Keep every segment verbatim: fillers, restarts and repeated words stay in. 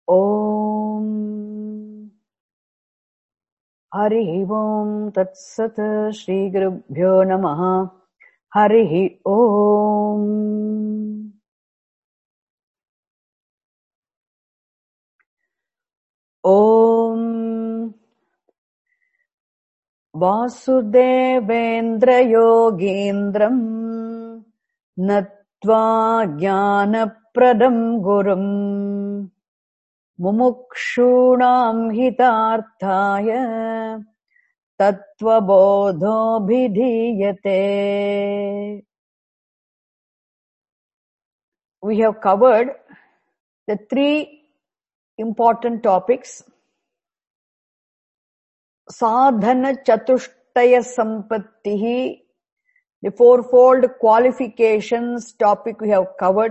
Om Harihi Om Tat Sat Shri Gurubhyo Namaha Harihi Om Om Vasudevendra Yogindram Natva Jnanapradam Gurum Mumukshunam Hitarthaya Tattva Bodho Bhidhiyate. We have covered the three important topics. Sadhana Chatushtaya Sampattihi, the fourfold qualifications topic we have covered.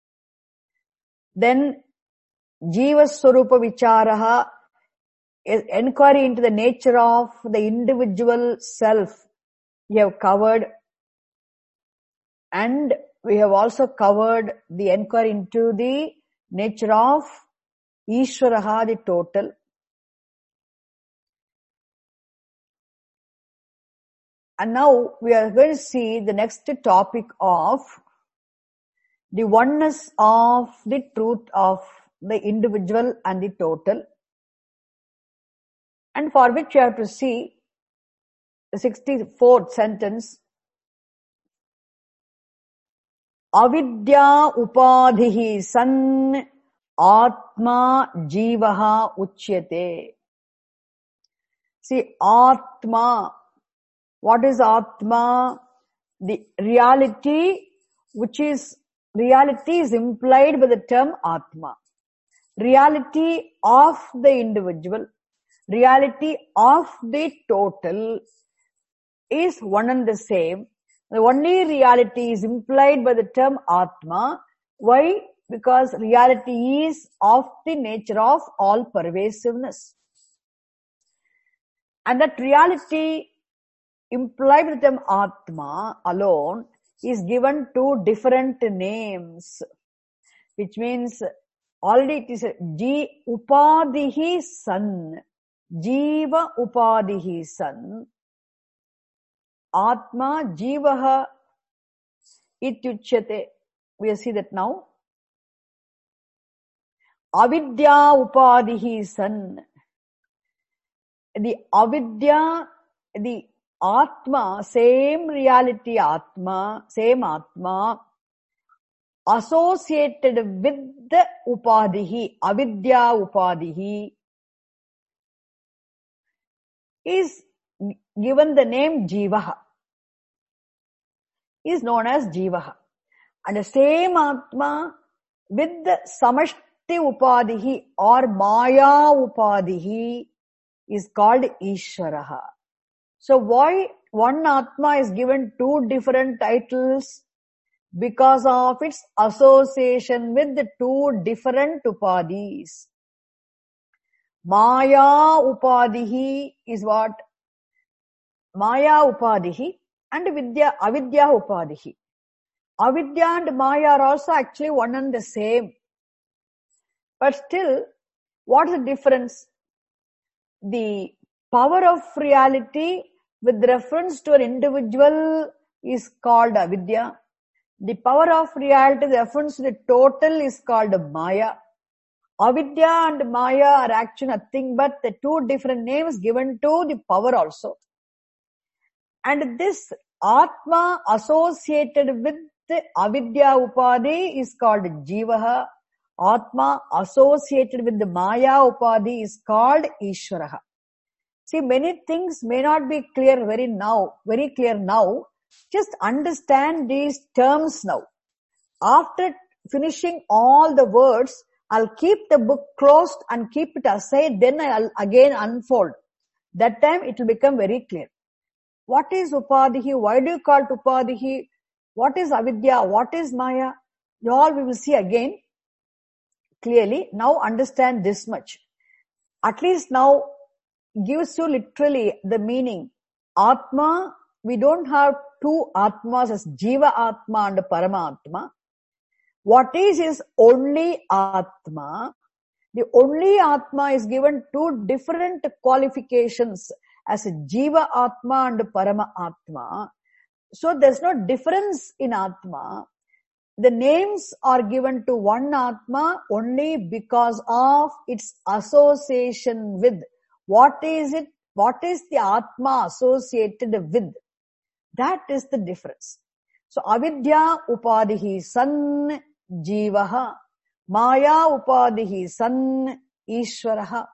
Then Jiva Swarupa Vicharaha, inquiry into the nature of the individual self, we have covered. And we have also covered the inquiry into the nature of Ishvaraha, the total. And now we are going to see the next topic of the oneness of the truth of the individual and the total. And for which you have to see the sixty-fourth sentence. Avidya upadhihi san atma jivaha uchyate. See, atma. What is Atma? The reality, which is, reality is implied by the term Atma. Reality of the individual, reality of the total is one and the same. The only reality is implied by the term Atma. Why? Because reality is of the nature of all pervasiveness. And that reality implied with the term Atma alone is given two different names, which means already it is Ji Upadhihi San, Jiva Upadhihi San, Atma Jivaha Ityuchyate. We will see that now. Avidya Upadhihi San. The Avidya, the Atma, same reality Atma, same Atma, associated with the Upadhihi, Avidya Upadhihi, is given the name Jivaha, is known as Jivaha. And the same Atma with the Samashti Upadhihi or Maya Upadhihi is called Ishvaraha. So why one Atma is given two different titles? Because of its association with the two different Upadhis. Maya Upadhihi is what? Maya Upadhihi and Vidya, Avidya Upadhihi. Avidya and Maya are also actually one and the same. But still, what is the difference? The power of reality with reference to an individual is called Avidya. The power of reality with reference to the total is called Maya. Avidya and Maya are actually nothing but the two different names given to the power also. And this Atma associated with the Avidya Upadhi is called Jivaha. Atma associated with the Maya Upadhi is called Ishvaraha. See, many things may not be clear very now, very clear now. Just understand these terms now. After finishing all the words, I'll keep the book closed and keep it aside. Then I'll again unfold. That time it will become very clear. What is Upadhihi? Why do you call it Upadhihi? What is Avidya? What is Maya? You all we will see again clearly. Now understand this much. At least now gives you literally the meaning. Atma, we don't have two Atmas as Jiva Atma and Paramatma. What is is only Atma. The only Atma is given two different qualifications as Jiva Atma and Parama Atma. So there's no difference in Atma. The names are given to one Atma only because of its association with. What is it? What is the Atma associated with? That is the difference. So avidya upadhihi san jivaha, maya upadhihi san ishvaraha.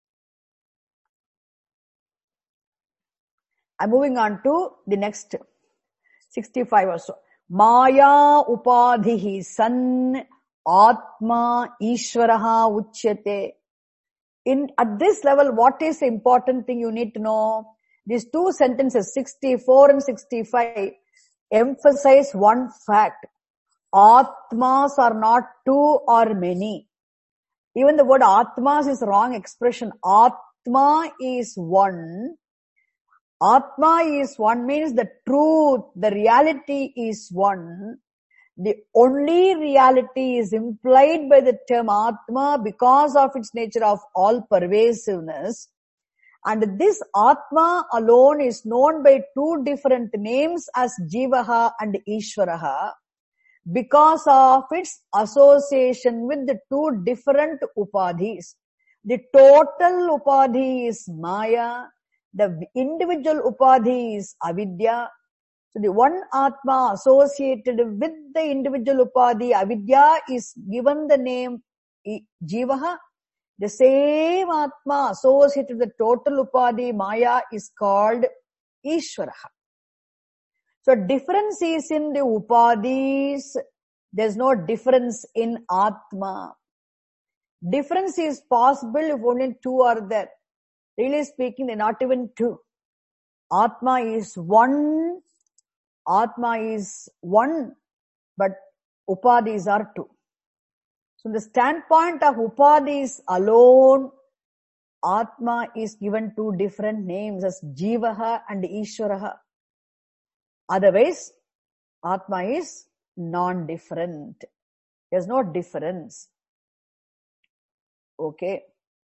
I'm moving on to the next sixty-five or so. Maya upadhihi san atma ishvaraha uchyate. In, at this level, what is the important thing you need to know? These two sentences, sixty-four and sixty-five, emphasize one fact. Atmas are not two or many. Even the word Atmas is wrong expression. Atma is one. Atma is one means the truth, the reality is one. The only reality is implied by the term Atma because of its nature of all pervasiveness. And this Atma alone is known by two different names as Jivaha and Ishvaraha because of its association with the two different upadhis. The total upadhi is Maya, the individual upadhi is Avidya. So the one Atma associated with the individual upadhi, Avidya, is given the name Jivaha. The same Atma associated with the total upadhi, Maya, is called Ishvaraha. So difference is in the upadhis. There's no difference in Atma. Difference is possible if only two are there. Really speaking, they're not even two. Atma is one. Atma is one, but upadhis are two. So the standpoint of upadhis alone, Atma is given two different names as Jivaha and Ishvaraha. Otherwise, Atma is non-different. There's no difference. Okay.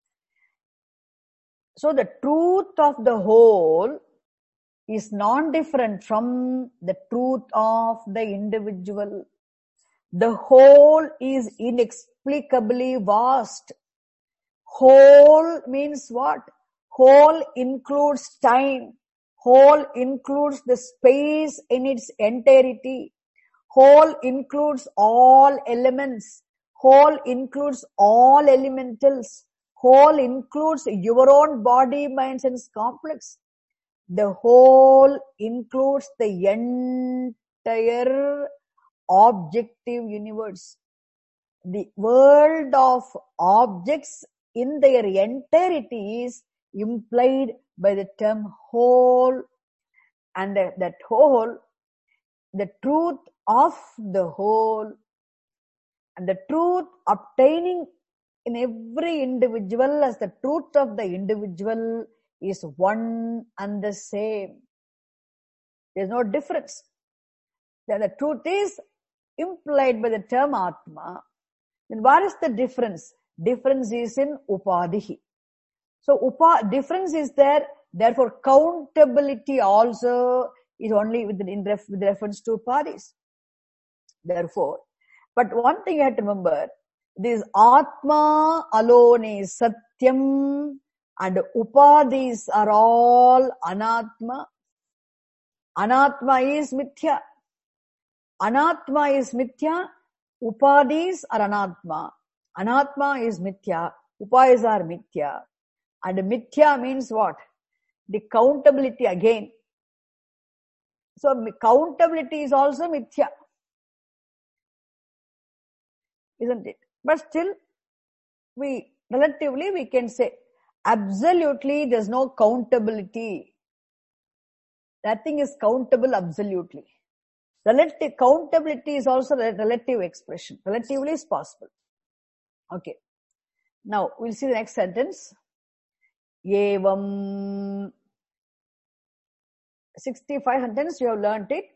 So the truth of the whole is non-different from the truth of the individual. The whole is inexplicably vast. Whole means what? Whole includes time. Whole includes the space in its entirety. Whole includes all elements. Whole includes all elementals. Whole includes your own body, mind, and complex. The whole includes the entire objective universe. The world of objects in their entirety is implied by the term whole, and that, that whole, the truth of the whole, and the truth obtaining in every individual as the truth of the individual is one and the same. There's no difference. That the truth is implied by the term Atma. Then what is the difference? Difference is in upadhihi. So upa, difference is there, therefore countability also is only with, in ref, with reference to upadhis. Therefore, but one thing you have to remember, this Atma alone is Satyam and upadhis are all Anatma. Anatma is Mithya. Anatma is Mithya. Upadhis are Anatma. Anatma is Mithya. Upadhis are Mithya. And Mithya means what? The countability again. So countability is also Mithya. Isn't it? But still, we relatively we can say absolutely there's no countability. Nothing is countable absolutely. Relative countability is also a relative expression. Relatively is possible. Okay. Now we'll see the next sentence. Evam. sixty-five sentence, you have learnt it.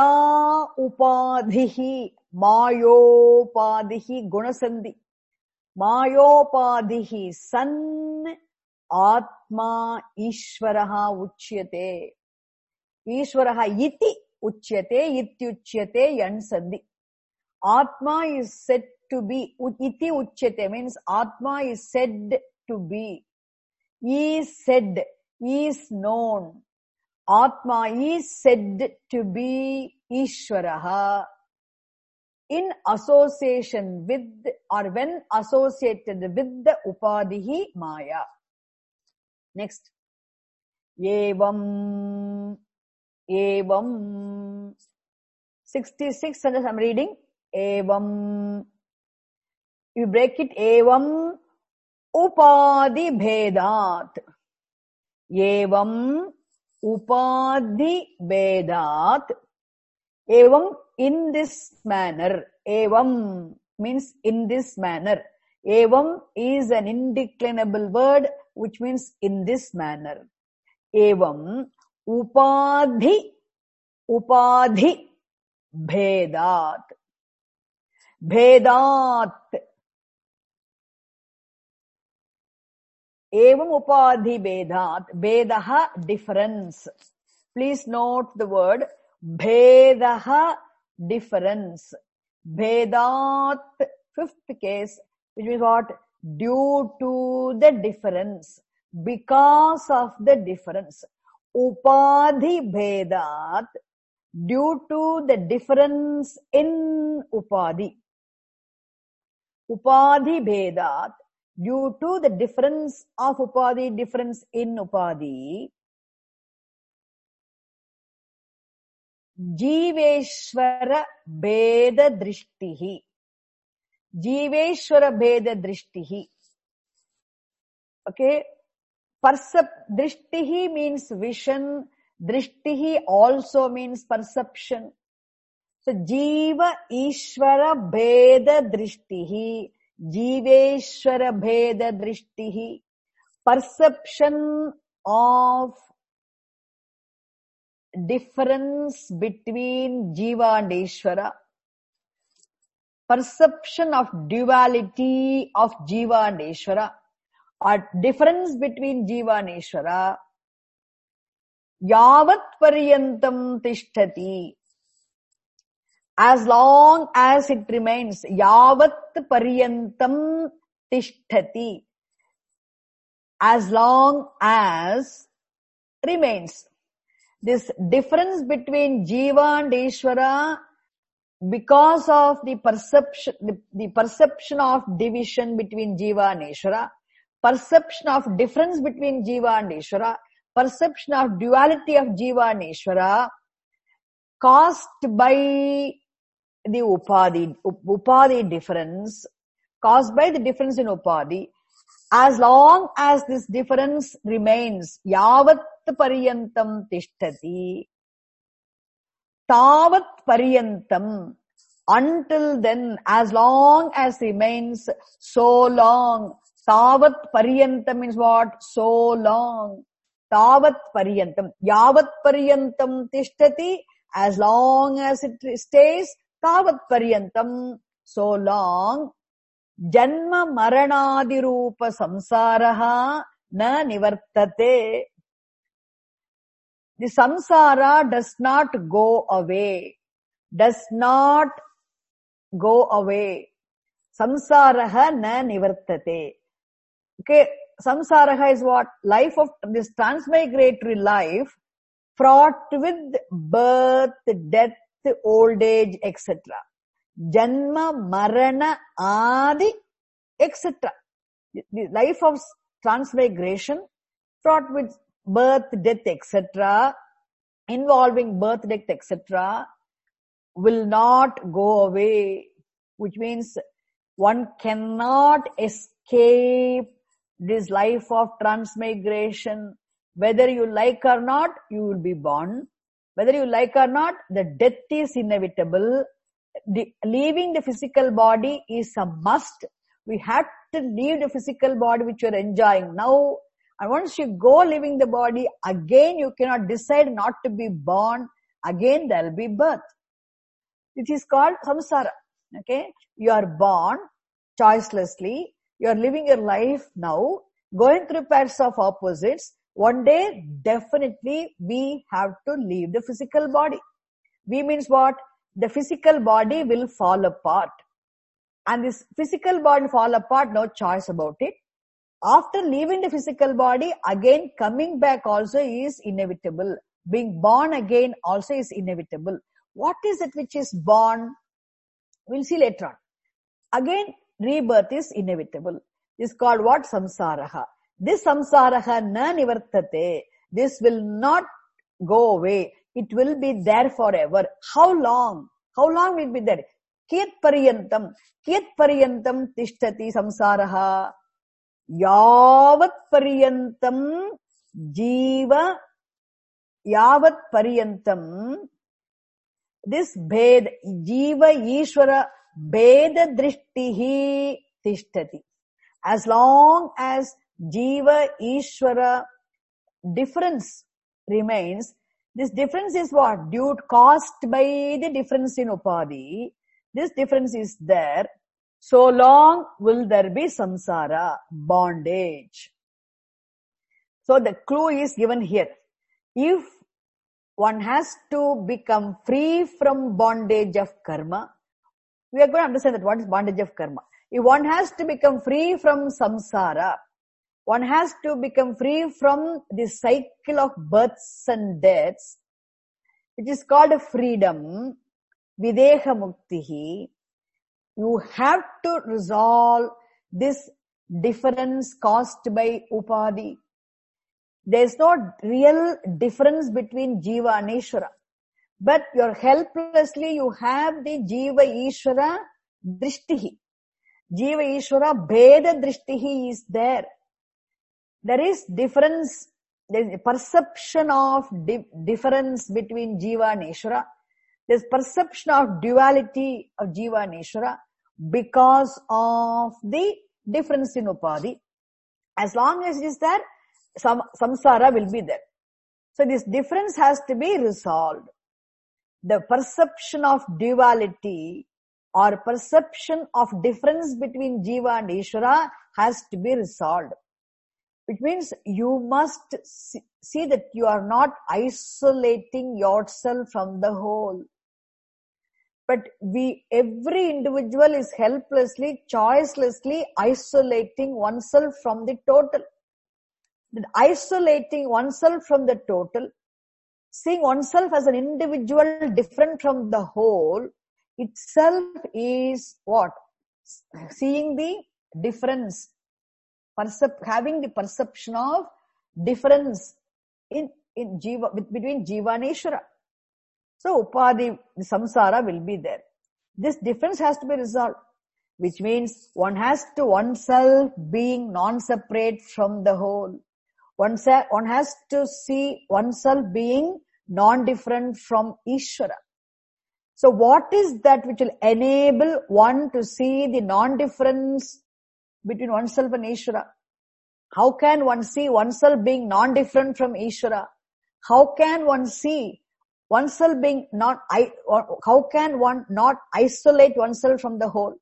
Maya upadhihi. Mayopadhihi gunasandhi. Mayopadhihi san Atma Ishvaraha Uchyate. Ishvaraha iti Uchyate, ityuchyate yansandi. Atma is said to be, iti Uchyate means Atma is said to be, is said, is known. Atma is said to be Ishvaraha in association with or when associated with the Upadhihi Maya. Next. Evam, Evam. sixty-six sentence I'm reading. Evam. You break it. Evam Upadhi Bhedat. Evam Upadhi Bhedat. Evam in this manner. Evam means in this manner. Evam is an indeclinable word which means in this manner. Evam Upadhi Upadhi Bhedat. Bhedat. Evam Upadhi Bhedat. Bhedaha difference. Please note the word Bhedaha difference. Bhedat, fifth case, which means what? Due to the difference. Because of the difference. Upadhi Bhedat, due to the difference in Upadhi. Upadhi Bhedat, due to the difference of Upadhi, difference in Upadhi. Jiveshwara Bheda Drishtihi. Jiveshwara Bheda Drishtihi. Okay. Percep, Drishtihi means vision. Drishtihi also means perception. So, Jiva Ishvara Bheda Drishtihi. Jiveshwara Bheda Drishtihi. Perception of difference between Jiva and Ishvara. Perception of duality of Jiva and Ishvara. Or difference between Jiva and Ishvara. Yavat Paryantam Tishtati. As long as it remains. Yavat Paryantam Tishtati. As long as remains. This difference between Jiva and Ishvara, because of the perception, the, the perception of division between Jiva and Ishvara, perception of difference between Jiva and Ishvara, perception of duality of Jiva and Ishvara, caused by the Upadhi, Upadhi difference, caused by the difference in Upadhi, as long as this difference remains, Yavat Paryantam Tishtati, Tavat Paryantam, until then, as long as remains, so long. Tavat Paryantam means what? So long. Tavat Paryantam. Yavat Paryantam Tishtati, as long as it stays, Tavat Paryantam, so long. Janma Maranadi Rupa Samsaraha na Nivartate. The samsara does not go away. Does not go away. Samsaraha na nivartate. Okay, samsaraha is what? Life of this transmigratory life, fraught with birth, death, old age, et cetera. Janma, Marana, Adi, et cetera. The life of transmigration, fraught with birth, death, et cetera, involving birth, death, et cetera, will not go away. Which means one cannot escape this life of transmigration. Whether you like or not, you will be born. Whether you like or not, the death is inevitable. The, leaving the physical body is a must. We have to leave the physical body which you are enjoying now. And once you go leaving the body, again you cannot decide not to be born. Again there will be birth. It is called samsara. Okay, you are born choicelessly. You are living your life now, going through pairs of opposites. One day, definitely, we have to leave the physical body. We means what? The physical body will fall apart. And this physical body fall apart, no choice about it. After leaving the physical body, again coming back also is inevitable. Being born again also is inevitable. What is it which is born? We'll see later on. Again, rebirth is inevitable. This is called what? Samsaraha. This samsaraha na nivartate. This will not go away. It will be there forever. How long? How long will it be there? Kiyat pariyantam. Kiyat pariyantam tishtati samsaraha. Yavat pariyantam jiva. Yavat pariyantam. This bhed, jiva ishvara bheda drishtihi tishtati. As long as jiva ishvara difference remains, this difference is what? Due caused by the difference in upadhi. This difference is there. So long will there be samsara, bondage. So the clue is given here. If one has to become free from bondage of karma, we are going to understand that what is bondage of karma. If one has to become free from samsara, one has to become free from the cycle of births and deaths, which is called a freedom, videha muktihi. You have to resolve this difference caused by upadhi. There is no real difference between jiva and Ishvara. But you're helplessly, you have the jiva Ishvara drishtihi. Jiva Ishvara bheda drishtihi is there. There is difference, there is a perception of di- difference between jiva and Ishvara. There is perception of duality of jiva and Ishvara because of the difference in upadhi. As long as it is there, some samsara will be there. So this difference has to be resolved. The perception of duality or perception of difference between jiva and Ishvara has to be resolved. Which means you must see that you are not isolating yourself from the whole. But we, every individual is helplessly, choicelessly isolating oneself from the total. That isolating oneself from the total, seeing oneself as an individual different from the whole, itself is what? Seeing the difference, percep- having the perception of difference in, in jiva, between jiva and Ishvara. So upadhi, the samsara will be there. This difference has to be resolved, which means one has to oneself being non-separate from the whole. One, sa- one has to see oneself being non-different from Ishvara. So what is that which will enable one to see the non-difference between oneself and Ishvara? How can one see oneself being non-different from Ishvara? How can one see oneself being not, how can one not isolate oneself from the whole?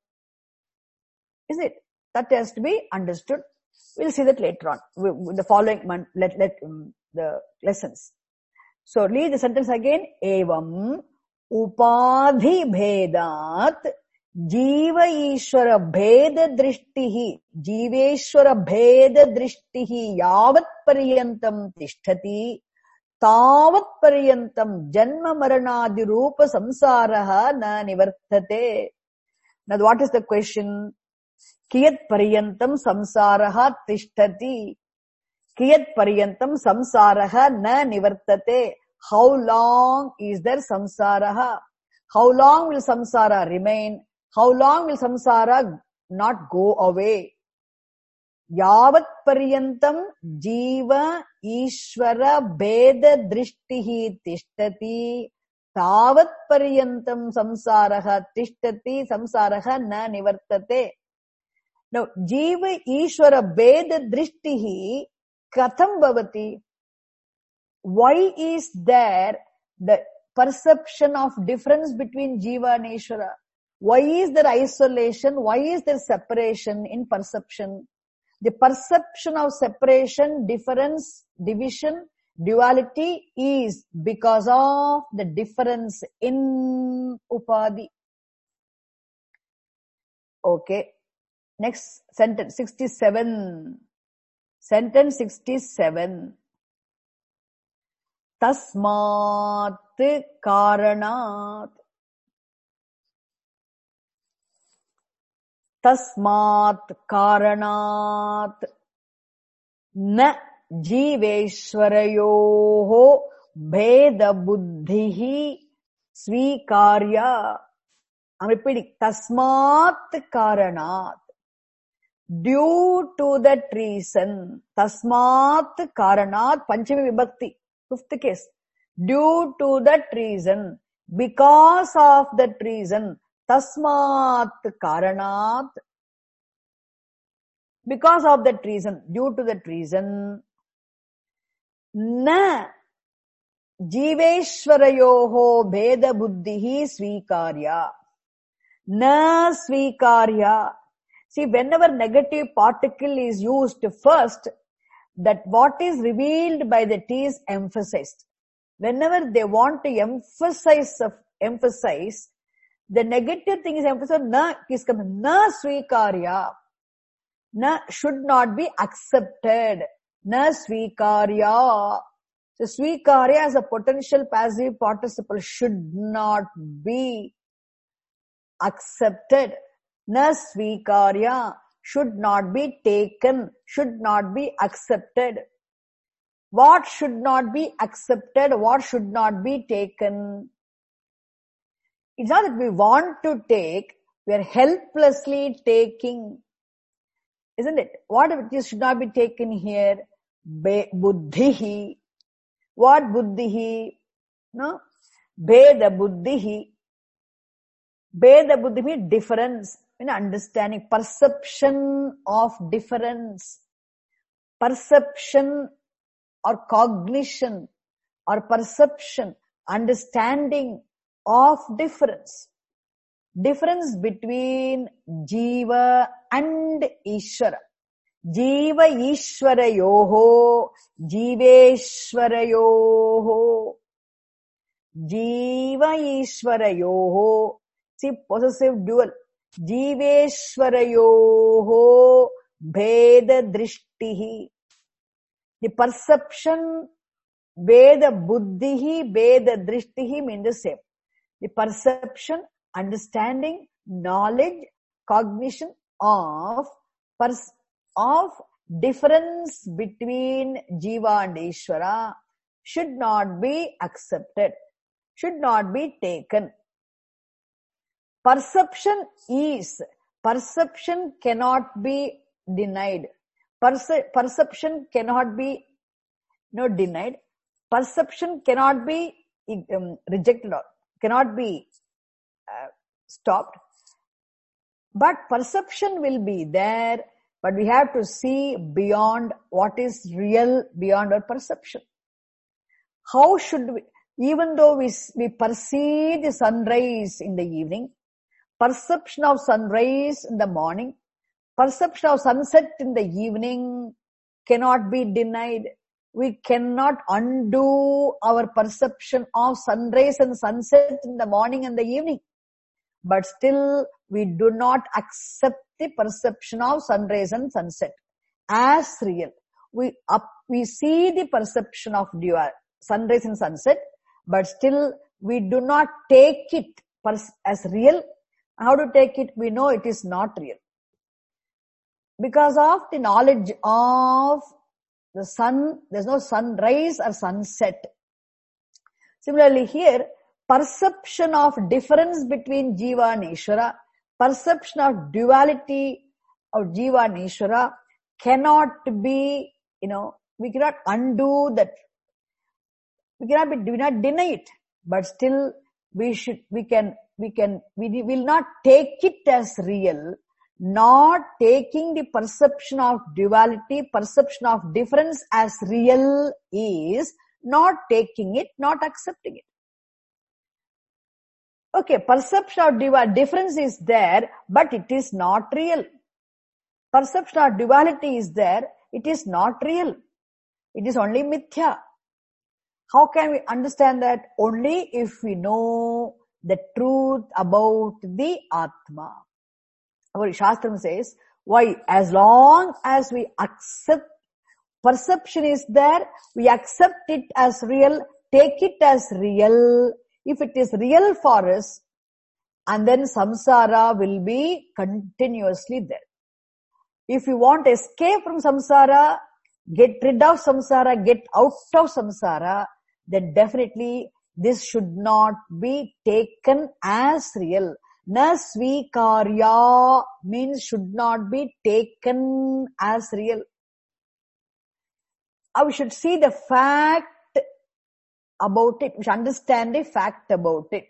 Is it? That has to be understood. We'll see that later on with the following month, let, let, um, the lessons. So read the sentence again. Evam upadhi bhedat jiva ishvara bheda drishtihi jiveshvara bheda drishtihi yavat paryantam tishtati tavat paryantam janma maranadi rupa samsaraha na nivartate. Now what is the question? Kiyat paryantam samsaraha tishtati. Kiyat paryantam samsaraha na nivartate. How long is there samsaraha? How long will samsara remain? How long will samsara not go away? Yavat paryantam jiva ishvara bheda drishtihi tishtati. Tavat paryantam samsaraha tishtati samsaraha na nivartate. Now, jiva ishvara bheda drishtihi katham bhavati. Why is there the perception of difference between jiva and Ishvara? Why is there isolation? Why is there separation in perception? The perception of separation, difference, division, duality is because of the difference in upadhi. Okay. Next sentence, sixty-seven. Sentence sixty-seven. Tasmat karanat. Tasmat karanat na jiveshwarayoho bheda buddhihi svikarya. I'm repeating. Tasmat karanat. Due to that reason. Tasmat karanat. Panchami vibhakti. Fifth case. Due to that reason. Because of that reason. Tasmat karanat. Because of that reason. Due to that reason. Na jiveshwarayoho bheda buddhihi svikarya. Na svikarya. See, whenever negative particle is used first, that what is revealed by that is emphasized. Whenever they want to emphasize, emphasize, the negative thing is emphasized. Na is coming. Na svikarya. Na should not be accepted. Na svikarya. So svikarya as a potential passive participle should not be accepted. Na svikarya should not be taken, should not be accepted. What should not be accepted? What should not be taken? It's not that we want to take, we are helplessly taking. Isn't it? What should not be taken here? Buddhihi. What buddhihi? No? Bheda buddhihi. Bheda buddhi means difference. In understanding, perception of difference. Perception or cognition or perception, understanding of difference. Difference between Jiva and Ishvara. Jiva Ishvara yoho, Jiveshvara yoho. Jiva Ishvara yoho. See, possessive dual. Jiveshvara yoho bheda drishtihi. The perception, bheda buddhihi, bheda drishtihi mean the same. The perception, understanding, knowledge, cognition of, pers- of difference between Jiva and Ishvara should not be accepted, should not be taken. Perception is, perception cannot be denied. Perce- perception cannot be no denied. Perception cannot be um, rejected or cannot be uh, stopped. But perception will be there, but we have to see beyond what is real, beyond our perception. How should we, even though we, we perceive the sunrise in the evening, perception of sunrise in the morning, perception of sunset in the evening cannot be denied. We cannot undo our perception of sunrise and sunset in the morning and the evening. But still, we do not accept the perception of sunrise and sunset as real. We up, we see the perception of dual, sunrise and sunset, but still we do not take it as real. How to take it? We know it is not real. Because of the knowledge of the sun, there's no sunrise or sunset. Similarly here, perception of difference between Jiva and Ishvara, perception of duality of Jiva and Ishvara cannot be, you know, we cannot undo that. We cannot be, do not deny it, but still we should, we can, we can, we will not take it as real. Not taking the perception of duality, perception of difference as real is not taking it, not accepting it. Okay, perception of duality, difference is there, but it is not real. Perception of duality is there, it is not real. It is only mithya. How can we understand that? Only if we know the truth about the Atma. Our Shastram says, why? As long as we accept, perception is there, we accept it as real, take it as real. If it is real for us, and then samsara will be continuously there. If you want to escape from samsara, get rid of samsara, get out of samsara, then definitely this should not be taken as real. Na svikarya means should not be taken as real. We should see the fact about it. We should understand the fact about it.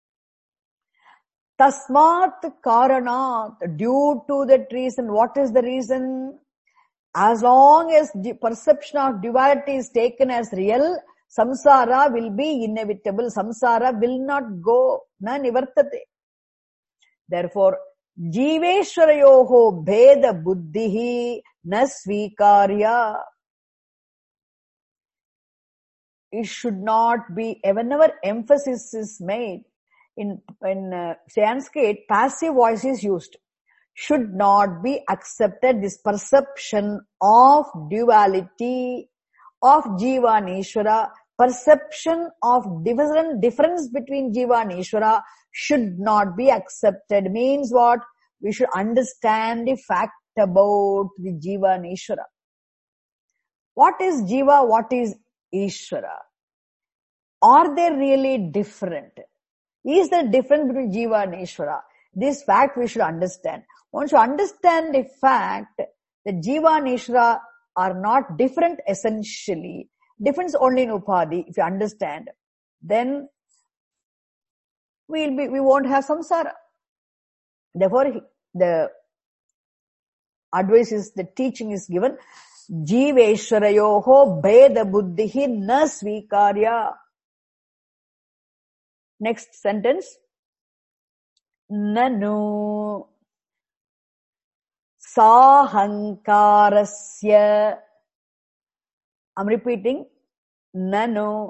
Tasmat karanat, due to that reason. What is the reason? As long as the perception of duality is taken as real, samsara will be inevitable. Samsara will not go. Na nivartate. Therefore, jiveshwarayoho bheda buddhihi na svikarya. It should not be, whenever emphasis is made, in, in uh, Sanskrit, passive voice is used. Should not be accepted, this perception of duality, of Jiva and Ishvara, perception of different difference between Jiva and Ishvara should not be accepted. Means what? We should understand the fact about the Jiva and Ishvara. What is Jiva? What is Ishvara? Are they really different? Is there difference between Jiva and Ishvara? This fact we should understand. Once you understand the fact that Jiva and Ishvara are not different essentially, difference only in Upadhi, if you understand, then we'll be, we won't have samsara. Therefore, the advice is, the teaching is given, Jiveshwarayoho bheda buddhihi na svikarya. Next sentence. Nanu sahankarasya. I'm repeating. Nanu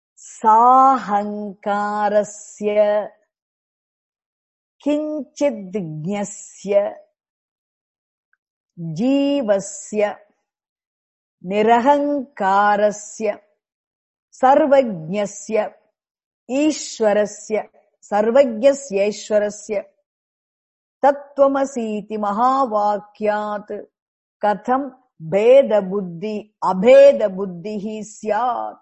sahankarasya kinchidgyasya jivasya nirahankarasya sarvajnasya Ishwarasya sarvajnasya Ishwarasya tattvamasiti mahavakyat katham bheda buddhi abheda buddhihi syat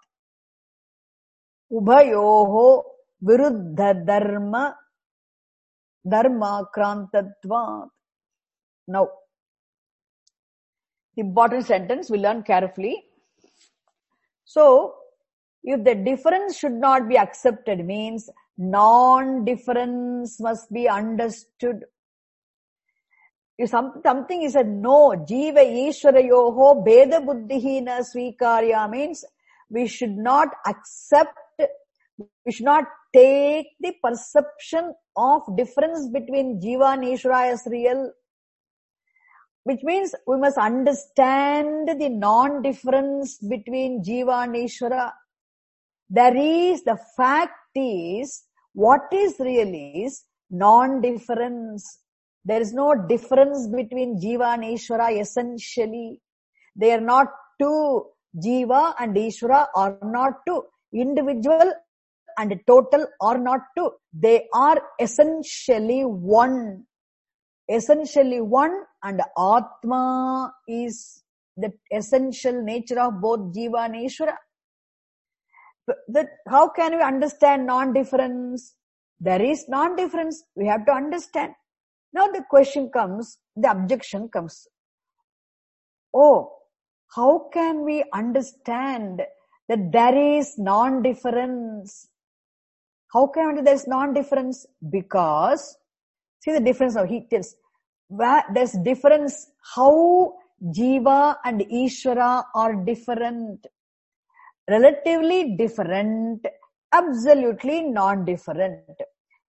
ubhayoho viruddha dharma dharma krantatvat. Now, important sentence we learn carefully. So, if the difference should not be accepted, means non-difference must be understood. If some, something is a no, jiva ishwarayoho bheda buddhihi na svikarya, means we should not accept, we should not take the perception of difference between jiva and Ishvara as real. Which means we must understand the non-difference between jiva and Ishvara. There is, the fact is, what is real is non-difference. There is no difference between Jiva and Ishvara essentially. They are not two. Jiva and Ishvara are not two. Individual and total are not two. They are essentially one. Essentially one, and Atma is the essential nature of both Jiva and Ishvara. That how can we understand non-difference? There is non-difference. We have to understand. Now the question comes, the objection comes. Oh, how can we understand that there is non-difference? How can we, there is non-difference? Because, see the difference of he tells. There's difference how Jiva and Ishvara are different. Relatively different, absolutely non-different.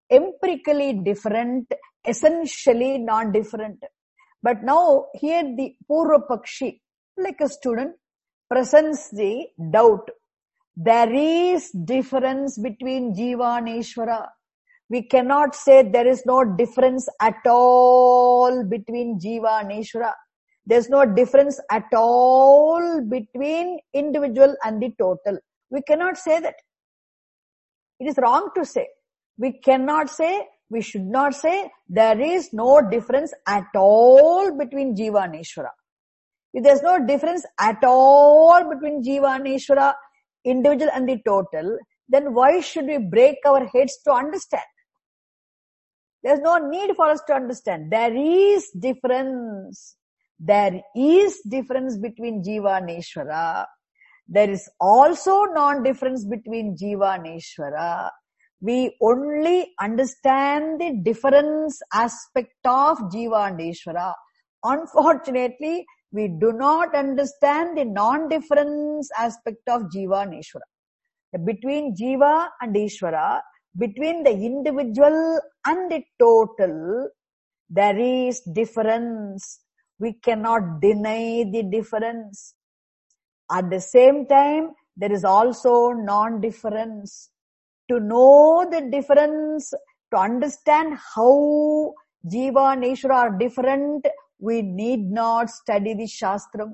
empirically different, essentially non-different. But now here the Purva Pakshi, like a student, presents the doubt. There is difference between Jiva and Ishvara. We cannot say there is no difference at all between Jiva and Ishvara. There's no difference at all between individual and the total. We cannot say that. It is wrong to say. We cannot say, we should not say, there is no difference at all between Jiva and Ishvara. If there's no difference at all between Jiva and Ishvara, individual and the total, then why should we break our heads to understand? There's no need for us to understand. There is difference. There is difference between Jiva and Ishvara. There is also non-difference between Jiva and Ishvara. We only understand the difference aspect of Jiva and Ishvara. Unfortunately, we do not understand the non-difference aspect of Jiva and Ishvara. Between Jiva and Ishvara, between the individual and the total, there is difference. We cannot deny the difference. At the same time, there is also non-difference. To know the difference, to understand how Jiva and Ishvara are different, we need not study the Shastram.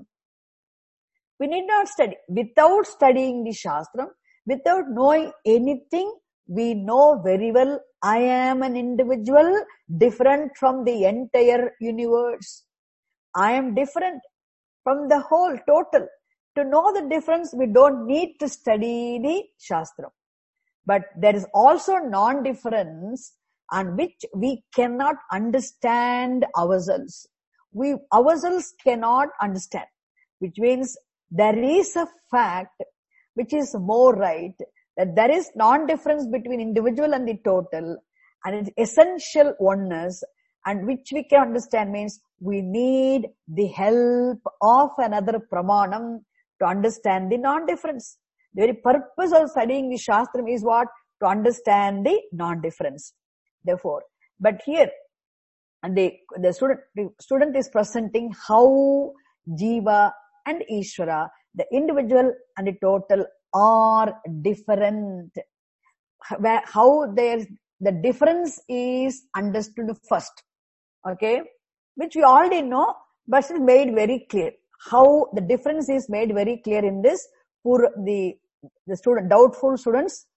We need not study. Without studying the Shastram, without knowing anything, we know very well, I am an individual different from the entire universe. I am different from the whole total. To know the difference, we don't need to study the Shastram. But there is also non-difference on which we cannot understand ourselves. We ourselves cannot understand, which means there is a fact which is more right, that there is non-difference between individual and the total, and its essential oneness, and which we can understand means we need the help of another pramanam to understand the non-difference. The very purpose of studying the Shastram is what? To understand the non-difference. Therefore, but here, and the, the student, the student is presenting how Jiva and Ishvara, the individual and the total, are different. Where, how there, the difference is understood first. Okay? Which we already know, but it's made very clear. How the difference is made very clear in this, for the, the student, doubtful students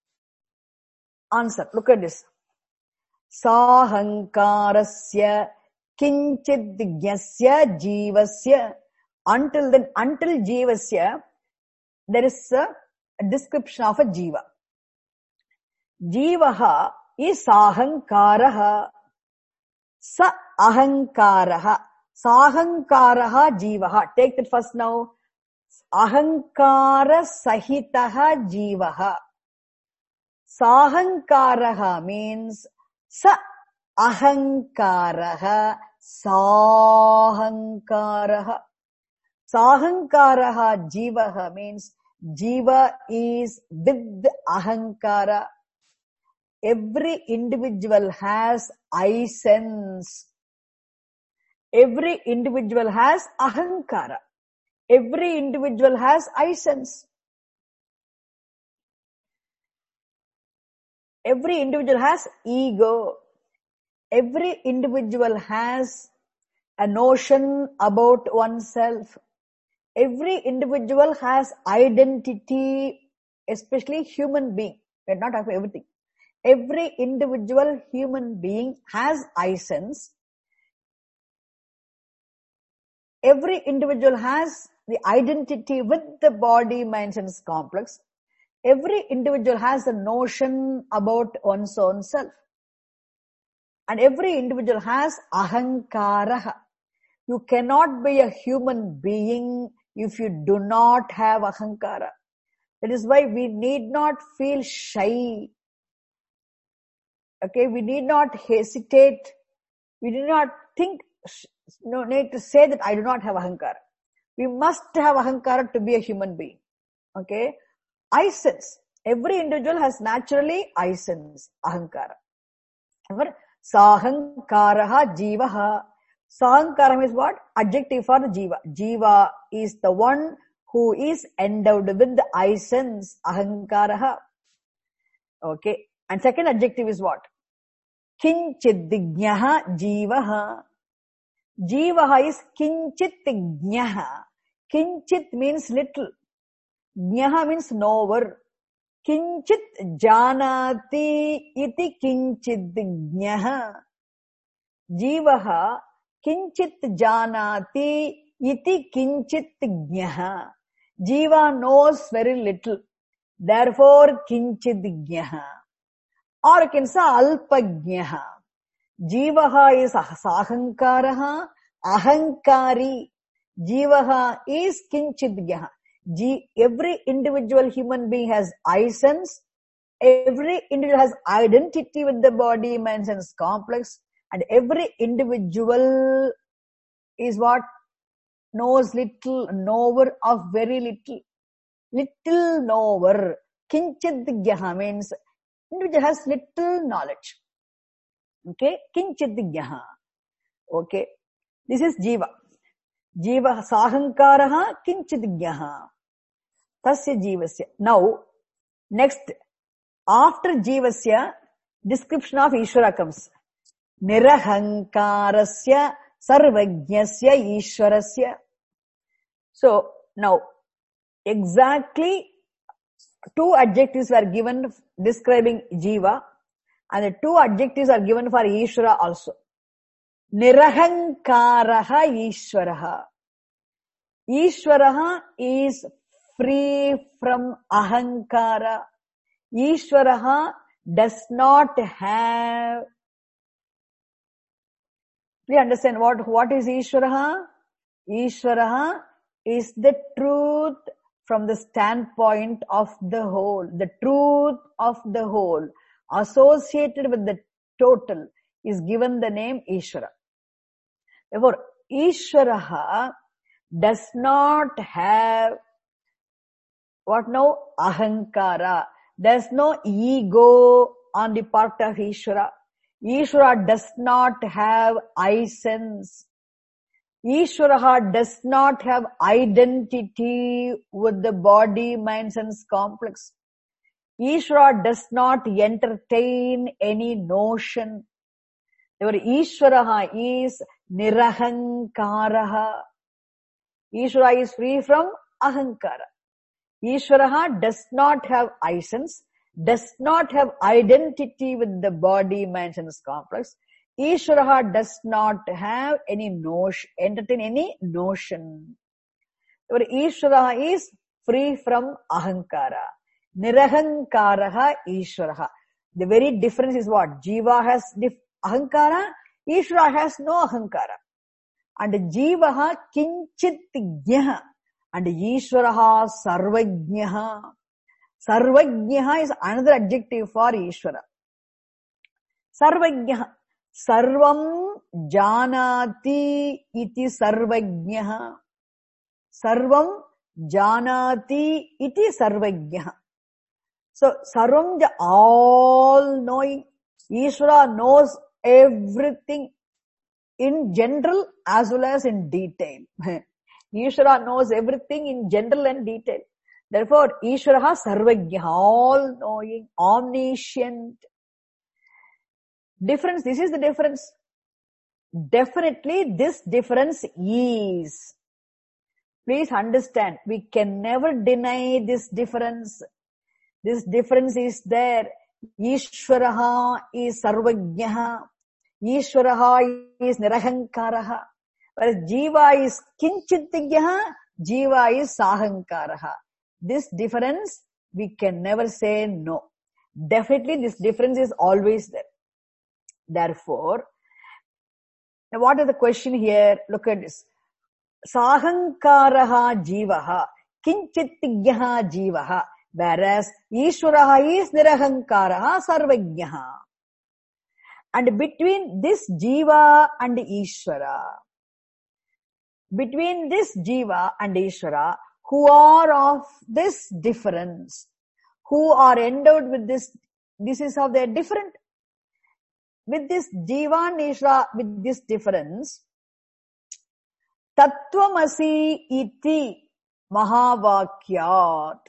answer. Look at this. Sahankarasya kinchidgyasya jivasya. Until then, until jivasya, there is a, a description of a jiva. Jivaha is sahankaraha. Sa ahankaraha. Sahankaraha jivaha. Take that first now. Ahankara sahitaha jivaha. Sahankaraha means sa ahankaraha sahankaraha. Sahankaraha jivaha means jiva is with ahankara. Every individual has I sense. Every individual has ahankara. Every individual has I sense. Every individual has ego. Every individual has a notion about oneself. Every individual has identity, especially human being. We are not talking about everything. Every individual human being has I sense. Every individual has the identity with the body, mind, sense complex. Every individual has a notion about one's own self. And every individual has ahankara. You cannot be a human being if you do not have ahankara. That is why we need not feel shy. Okay, we need not hesitate. We do not think, no need to say that I do not have ahankara. We must have ahankara to be a human being. Okay, I sense. Every individual has naturally I sense, ahankara. Sahankaraha jivaha. Sahankara means what? Adjective for the jiva. Jiva is the one who is endowed with the I sense. Ahankaraha. Okay. And second adjective is what? Kinchiddignaha jivaha. Jivaha is kinchittignaha. Kinchit means little. Jnaha means knower. Kinchit janati iti kinchiddignaha. Jivaha kinchit janati iti kinchittignaha. Jiva knows very little. Therefore kinchiddignaha. Or you can say alpagnaha. Jivaha is sahankaraha, ahankari. Jivaha is kinchidgyaha. Every individual human being has I sense. Every individual has identity with the body, mind, sense complex. And every individual is what? Knows little, knower of very little. Little knower. Kinchidgyaha means individual has little knowledge. Okay, kinchidgyaha. Okay, this is jiva. Jiva sahankaraha kinchidgyaha. Tasya jivasya. Now, next, after jivasya, description of Ishvara comes. Nirahankarasya sarvajnasya Ishvarasya. So, now, exactly two adjectives were given describing jiva. And the two adjectives are given for Ishvara also. Nirahankaraha Ishvaraha. Ishvaraha is free from ahankara. Ishvaraha does not have. We understand what, what is Ishvaraha? Ishvaraha is the truth from the standpoint of the whole. The truth of the whole. Associated with the total is given the name Ishvara. Therefore, Ishvaraha does not have what now? Ahankara. There's no ego on the part of Ishvara. Ishvara does not have I sense. Ishvara does not have identity with the body, mind, sense complex. Ishvara does not entertain any notion. Therefore, Ishvaraha is Nirahankaraha. Ishvara is free from Ahankara. Ishvaraha does not have I sense, does not have identity with the body, mind, sense complex. Ishvaraha does not have any notion, entertain any notion. Therefore, Ishvaraha is free from Ahankara. Nirahankaraha Ishvaraha. The very difference is what? Jiva has dif- Ahankara, Ishvara has no Ahankara. And Jivaha kinchitgyaha. And Ishvaraha sarvajnyaha. Sarvajnyaha is another adjective for Ishvara. Sarvajnyaha. Sarvam janati iti sarvajnyaha. Sarvam janati iti sarvajnyaha. So, Sarvam, the all-knowing. Ishvara knows everything in general as well as in detail. Ishvara knows everything in general and detail. Therefore, Ishvaraha sarvajnyaha, all-knowing, omniscient. Difference, this is the difference. Definitely this difference is. Please understand, we can never deny this difference. This difference is there. Ishvaraha is sarvajnyaha. Ishvaraha is nirahankaraha. Whereas Jiva is kinchitgyaha. Jiva is sahankaraha. This difference, we can never say no. Definitely this difference is always there. Therefore, now what is the question here? Look at this. Sahankaraha jivaha, kinchitgyaha jivaha. Whereas Ishvaraha is nirahankaraha sarvajnyaha. And between this Jiva and Ishvara, between this Jiva and Ishvara, who are of this difference, who are endowed with this, this is how they are different. with this Jiva and Ishvara, with this difference, Tattvamasi iti Mahavakyat.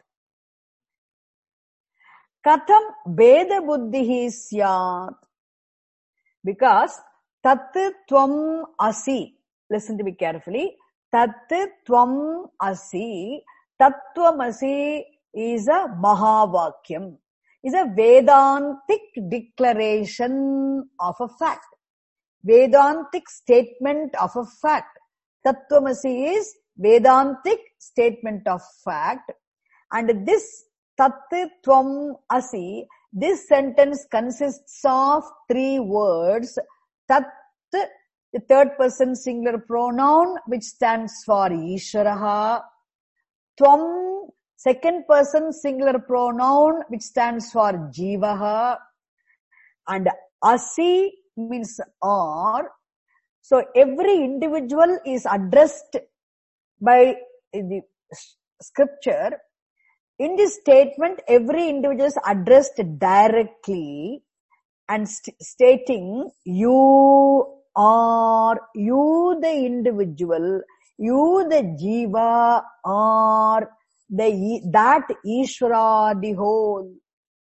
Katham Veda Buddhihi Syat. Because Tat Tvam Asi. Listen to me carefully. Tat Tvam Asi. Tattvamasi is a Mahavakyam. Is a Vedantic declaration of a fact. Vedantic statement of a fact. Tattvamasi is Vedantic statement of fact. And this Tat Tvam Asi, this sentence consists of three words. Tat, the third person singular pronoun, which stands for Ishvaraha. Tvam, second person singular pronoun, which stands for Jivaha. And Asi means or. So every individual is addressed by the scripture. In this statement, every individual is addressed directly and st- stating, you are, you the individual, you the Jiva are the, that Ishvara, the whole.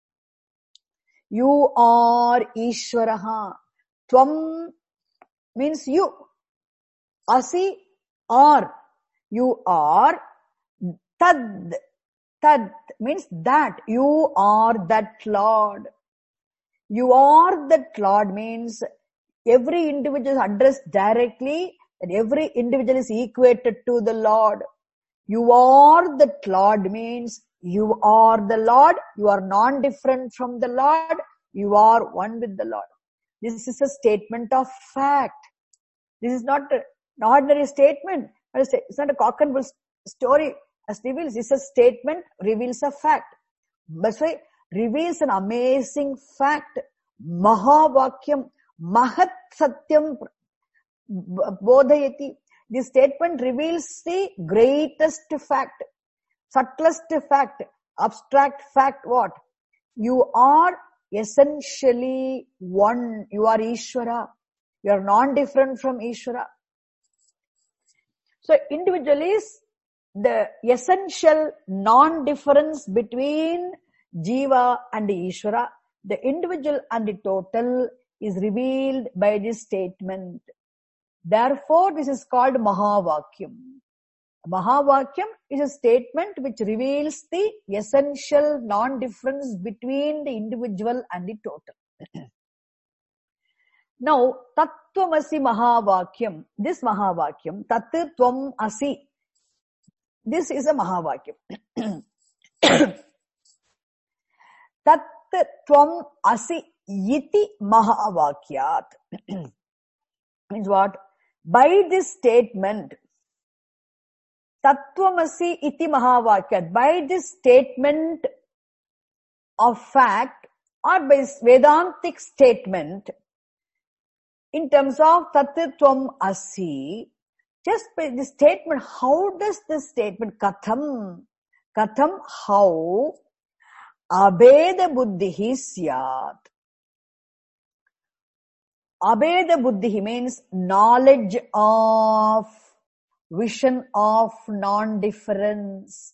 You are Ishvaraha. Tvam means you. Asi are. You are. Tad. Tad means that. You are that Lord. You are that Lord means every individual is addressed directly and every individual is equated to the Lord. You are that Lord means you are the Lord. You are non-different from the Lord. You are one with the Lord. This is a statement of fact. This is not an ordinary statement. It's not a cock and bull story as reveals. This is a statement, reveals a fact. That's why reveals an amazing fact. Mahavakyam, Mahat Satyam Bodhayati. This statement reveals the greatest fact, subtlest fact, abstract fact. What? You are essentially one. You are Ishvara. You are non-different from Ishvara. So individual is the essential non-difference between Jiva and Ishvara. The individual and the total is revealed by this statement. Therefore, this is called Mahavakyam. Mahavakyam is a statement which reveals the essential non-difference between the individual and the total. Now, Tattvamasi Mahavakyam, this Mahavakyam, Tat Tvam Asi, this is a Mahavakyam. Tat Tvam Asi Yiti Mahavakyat. Means what? By this statement, Tattvamasi iti Mahavakyat, by this statement of fact or by Vedantic statement, in terms of Tattvam Asi, just by this statement, how does this statement, Katham, Katham, how, Abheda Buddhihi Syat. Abheda Buddhihi means knowledge of, vision of non-difference,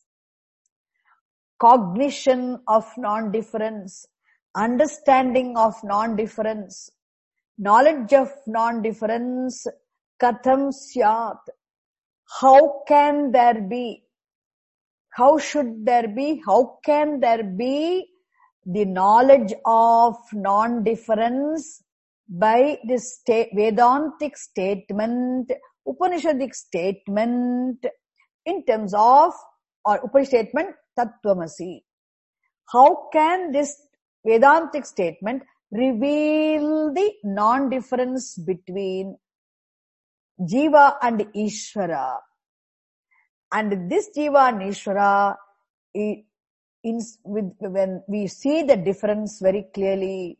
cognition of non-difference, understanding of non-difference, knowledge of non-difference, Katham Syat. How can there be? How should there be? How can there be the knowledge of non-difference by this sta- Vedantic statement, Upanishadic statement in terms of, or Upanishadic statement, Tattvamasi. How can this Vedantic statement reveal the non-difference between Jiva and Ishvara? And this Jiva and Ishvara, it, in, with, when we see the difference very clearly,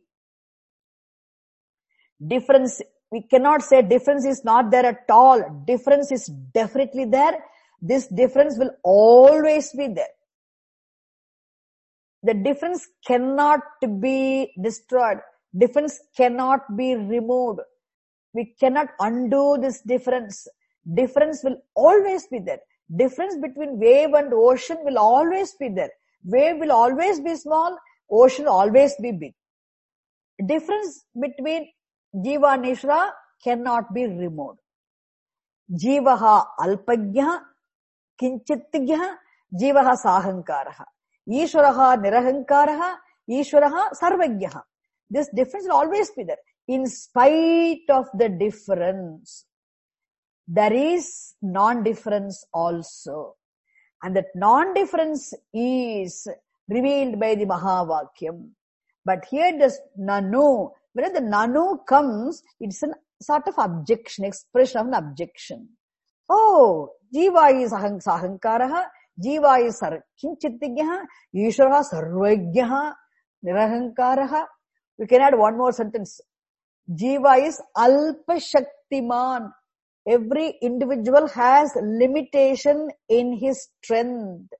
difference, we cannot say difference is not there at all. Difference is definitely there. This difference will always be there. The difference cannot be destroyed. Difference cannot be removed. We cannot undo this difference. Difference will always be there. Difference between wave and ocean will always be there. Wave will always be small, ocean will always be big. Difference between Jiva and Ishvara cannot be removed. Jivaha alpagyaha, kinchittigyaha, jivaha sahankaraha. Ishvaraha nirahankaraha, Ishvaraha sarvagyaha. This difference will always be there. In spite of the difference, there is non-difference also. And that non-difference is revealed by the Mahavakyam. But here this nanu, when the nanu comes, it's a sort of objection, expression of an objection. Oh, Jiva is sahankaraha, Jiva is kinchittigyaha, Ishvaraha sarvagyaha, nirahankaraha. We can add one more sentence. Jiva is alpa shaktiman. Every individual has limitation in his strength.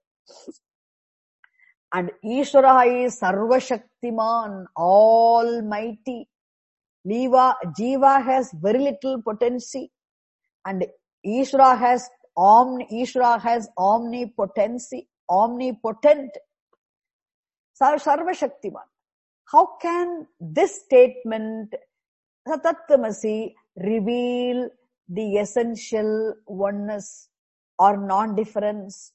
And Ishvara is sarva shaktiman, almighty. Jiva, Jiva has very little potency. And Ishvara has omni, Ishvara has omnipotency, omnipotent. Sarva shaktiman. How can this statement, Tattva-masi, reveal the essential oneness or non-difference?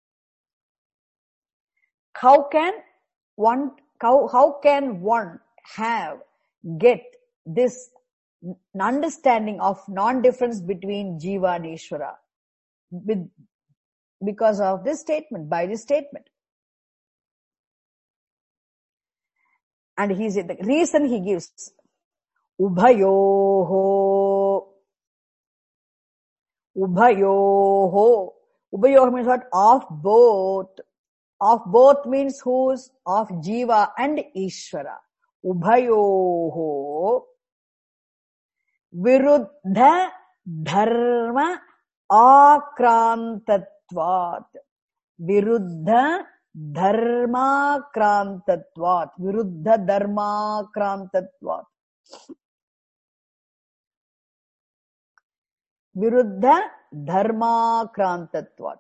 How can one, how, how can one have, get this understanding of non-difference between Jiva and Ishvara? With, because of this statement, by this statement. And he said, the reason he gives, Ubhayoho. Ubhayoho. Ubhayoho means what? Of both. Of both means whose? Of Jiva and Ishvara. Ubhayoho. Viruddha dharma akrantatvat. Viruddha dharma krantatvat. Viruddha dharma krantatvat. Viruddha dharma krantatvat.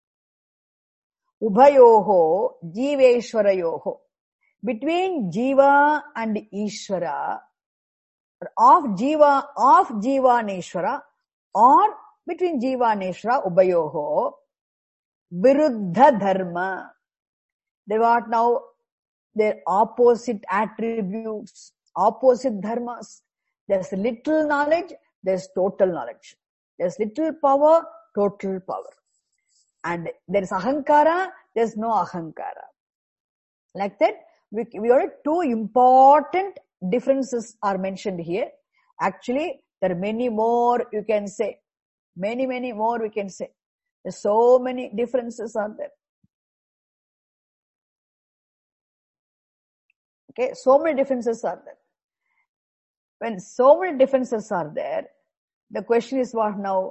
Ubhayoho jiveshwarayoho. Between Jiva and Ishvara, of Jiva, of Jiva and Ishvara, or between Jiva and Ishvara, Ubhayoho, Viruddha dharma. They what now? Their opposite attributes, opposite dharmas. There's little knowledge, there's total knowledge. There's little power, total power. And there is ahankara, there's no ahankara. Like that, we, we are two important differences are mentioned here. Actually, there are many more you can say. Many, many more we can say. There's so many differences are there. Okay, so many differences are there. When so many differences are there, the question is what now?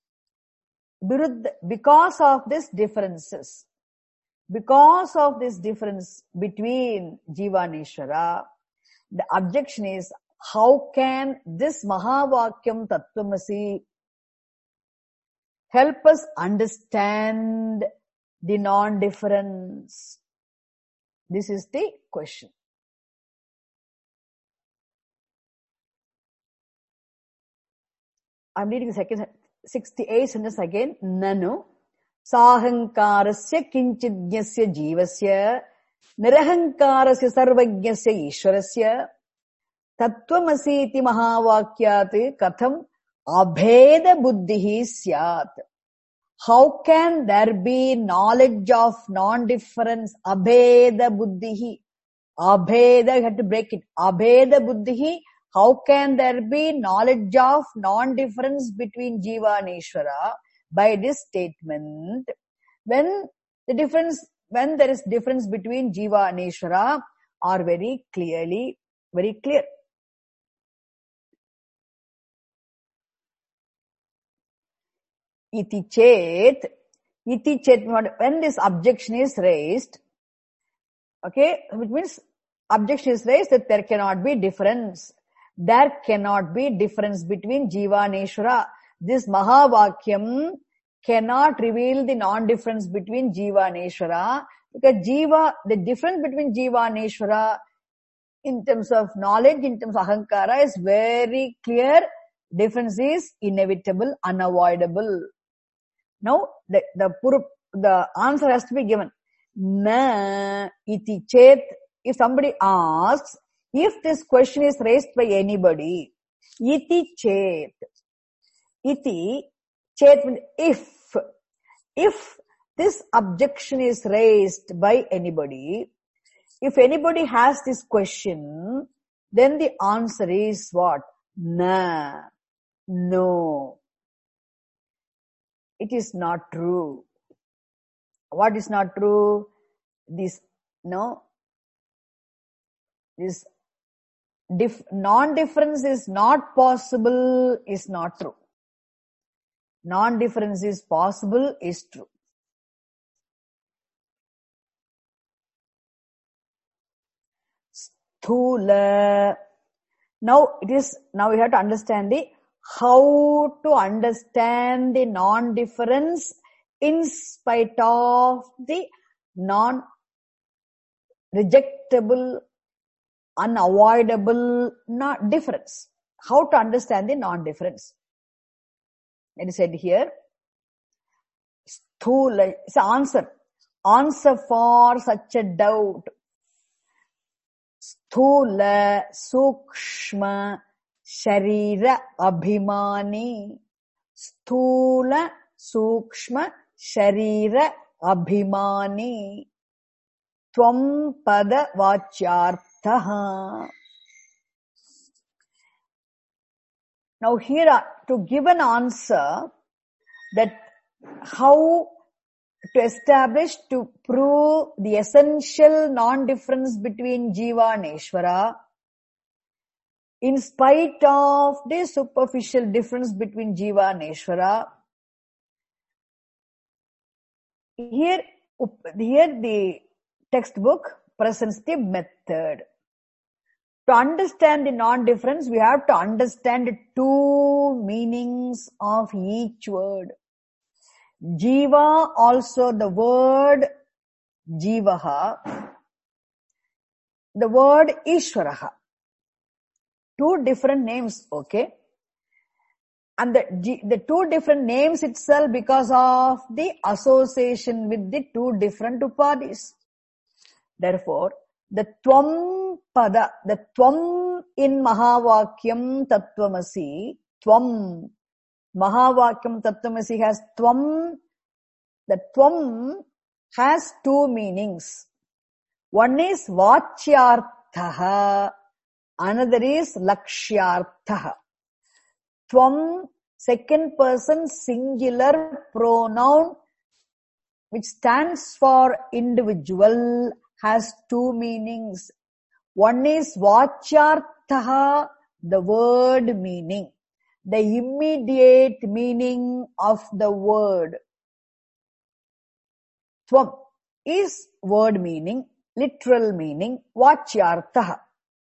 Because of these differences, because of this difference between Jiva and Ishvara, the objection is, how can this Mahavakyam Tattva-masi help us understand the non-difference? This is the question. I'm reading the second, sixty-eighth sentence again. Nanu sahankarasya kinchidnyasya jivasya nirahankarasya sarvajnasya ishwarasya tattva-masi iti mahavakyat katham abheda buddhihi syat. How can there be knowledge of non-difference? Abheda buddhihi. Abheda, you have to break it. Abheda buddhihi. How can there be knowledge of non-difference between Jiva and Ishvara? By this statement, when the difference, when there is difference between Jiva and Ishvara are very clearly, very clear. Iti chet, iti chet, when this objection is raised, okay, which means objection is raised that there cannot be difference. There cannot be difference between Jiva and Ishvara. This Mahavakyam cannot reveal the non-difference between Jiva and Ishvara, because Jiva, the difference between Jiva and Ishvara in terms of knowledge, in terms of Ahankara is very clear. Difference is inevitable, unavoidable. Now, the, the, the answer has to be given. Na iti chet. If somebody asks, if this question is raised by anybody, iti chet. Iti chet, if, if this objection is raised by anybody, if anybody has this question, then the answer is what? Na. No. It is not true. What is not true? This, no. This dif- non-difference is not possible is not true. Non-difference is possible is true. Sthula. Now it is, now we have to understand the, how to understand the non-difference in spite of the non-rejectable, unavoidable not difference. How to understand the non-difference? It is said here, sthula, it's an answer. Answer for such a doubt. Sthula sukshma sharira abhimani. Sthula sukshma sharira abhimani. Tvam pada vachyarthaha. Now here, to give an answer that how to establish, to prove the essential non-difference between Jiva and Ishvara, in spite of the superficial difference between Jiva and Ishvara, here, here the textbook presents the method. To understand the non-difference, we have to understand two meanings of each word. Jiva, also the word Jivaha, the word Ishvaraha. Two different names, okay? And the, the two different names itself because of the association with the two different upadis. Therefore, the Tvam Pada, the Tvam in Mahavakyam Tattvamasi, Tvam, Mahavakyam Tattvamasi has Tvam, the Tvam has two meanings. One is Vachyarthaha, another is Lakshyarthaha. Tvam, second person singular pronoun which stands for individual, has two meanings. One is Vachyarthaha, the word meaning, the immediate meaning of the word. Tvam is word meaning, literal meaning, Vachyarthaha.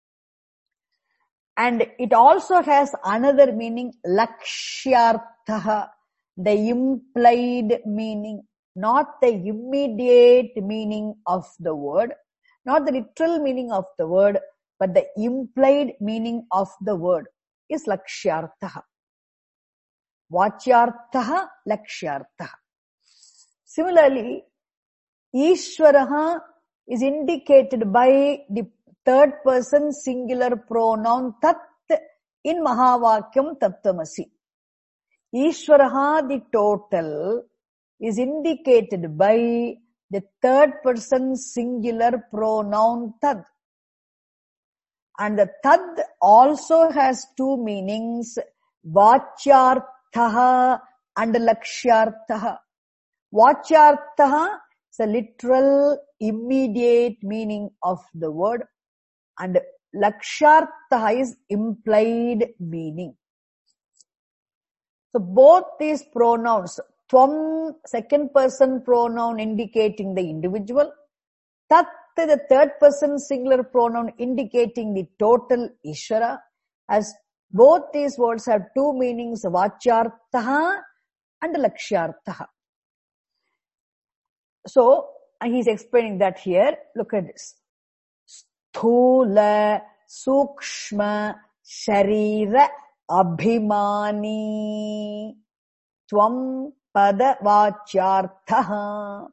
And it also has another meaning, Lakshyarthaha, the implied meaning, not the immediate meaning of the word, not the literal meaning of the word, but the implied meaning of the word is Lakshyarthaha. Vachyarthaha, Lakshyarthaha. Similarly, Ishvaraha is indicated by the third person singular pronoun Tat in Mahavakyam Tattvamasi. Ishvaraha, the total, is indicated by the third person singular pronoun Tad. And the Tad also has two meanings, Vachyarthaha and Lakshyarthaha. Vachyarthaha is a literal, immediate meaning of the word, and Lakshyarthaha is implied meaning. So both these pronouns, Tvam, second person pronoun indicating the individual, Tat, the third person singular pronoun indicating the total Ishvara, as both these words have two meanings, Vachyartha and Lakshyartha. So, he's explaining that here. Look at this. Sthula Sukshma Sharira Abhimani Tvam Pada Vachyartha.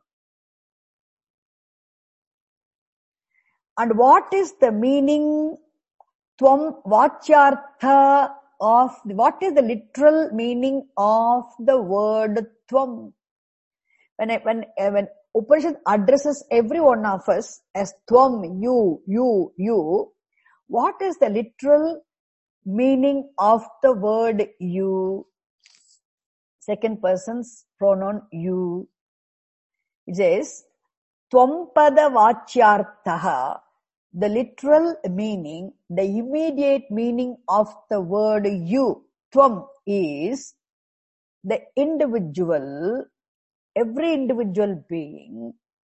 And what is the meaning, Tvam Vachyartha of, what is the literal meaning of the word Tvam? When, I, when, when Upanishad addresses every one of us as Tvam, you, you, you, what is the literal meaning of the word you? Second person's pronoun you. It says, Tvam-pada vachyarthaha. The literal meaning, the immediate meaning of the word you, Tvam, is the individual, every individual being,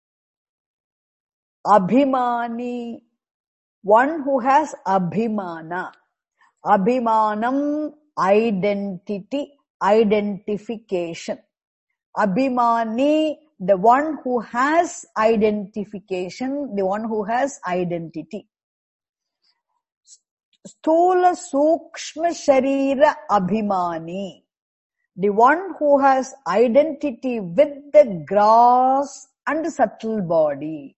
Abhimani, one who has Abhimana. Abhimanam, identity, identification. Abhimani, the one who has identification, the one who has identity. Sthula Sukshma Sharira Abhimani, the one who has identity with the gross and subtle body.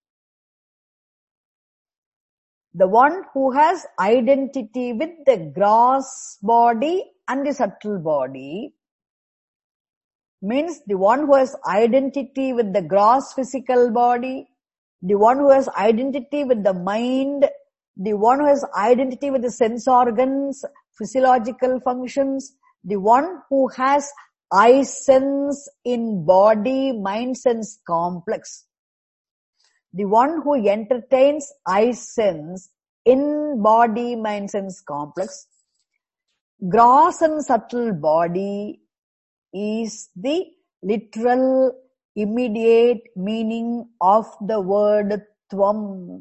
The one who has identity with the gross body and the subtle body means the one who has identity with the gross physical body, the one who has identity with the mind, the one who has identity with the sense organs, physiological functions, the one who has I sense in body, mind sense complex, the one who entertains I sense in body, mind sense complex, gross and subtle body is the literal immediate meaning of the word Tvam.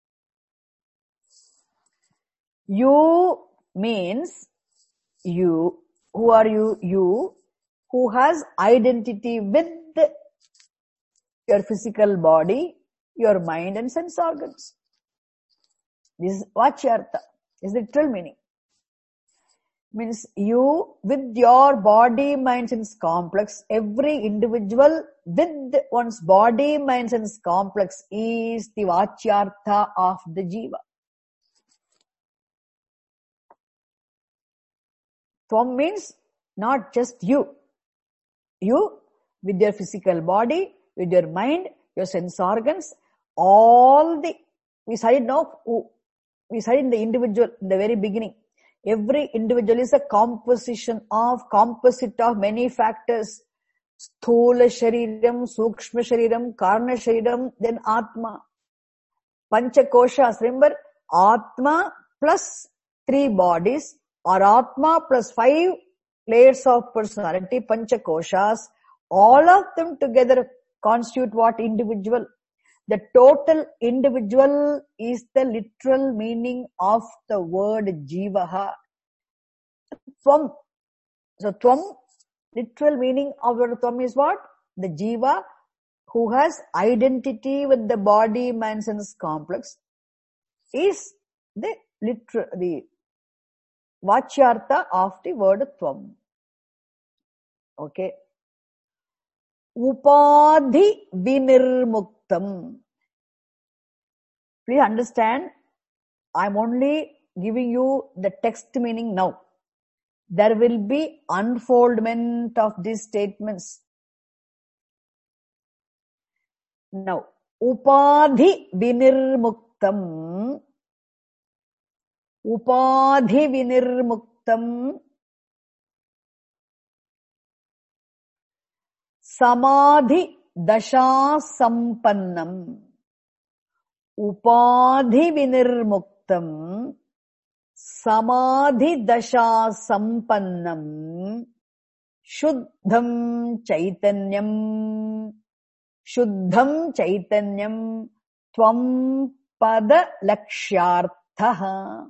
You means you. Who are you? You who has identity with your physical body, your mind and sense organs. This is Vachyartha, is the literal meaning. Means you with your body, mind, sense complex, every individual with one's body, mind, sense complex is the Vachyartha of the Jiva. Tvam means not just you. You with your physical body, with your mind, your sense organs, all the, we studied now, we studied in the individual in the very beginning. Every individual is a composition of, composite of many factors. Sthula Shariram, Sukshma Shariram, Karna Shariram, then Atma. Panchakoshas, remember, Atma plus three bodies, or Atma plus five layers of personality, Panchakoshas, all of them together constitute what? Individual. The total individual is the literal meaning of the word Jivaha. Tvam. So Tvam, literal meaning of the word Tvam is what? The Jiva who has identity with the body, mind, sense complex is the literal, the Vachyartha of the word Tvam. Okay. Upadhi Vinirmuktam. Please understand, I am only giving you the text meaning now. There will be unfoldment of these statements. Now, Upadhi Vinirmuktam. Upadhi Vinirmuktam. Samadhi Dasha Sampannam. Upadhi Vinirmuktam. Samadhi Dasha Sampannam. Shuddham Chaitanyam. Shuddham Chaitanyam. tvam pada lakshyarthaha.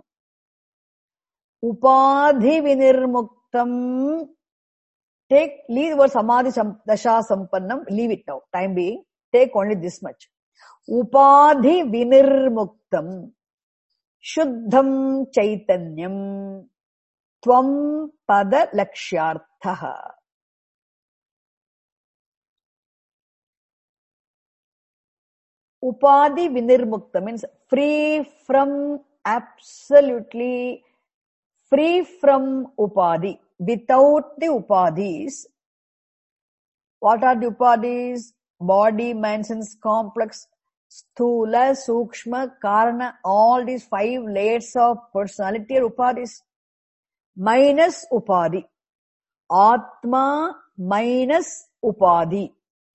Upadhi vinirmuktam. Take, leave the word samadhi dasha sampannam, leave it now, time being. Take only this much. Upadhi vinirmuktam. Shuddham chaitanyam. Tvam pada lakshyarthaha. Upadhi vinirmukta means free from, absolutely free from upadhi, without the upadhis. What are the upadhis? Body, mind, sense, complex, sthula, sukshma, karana, all these five layers of personality are upadhis. Minus upadhi. Atma minus upadhi.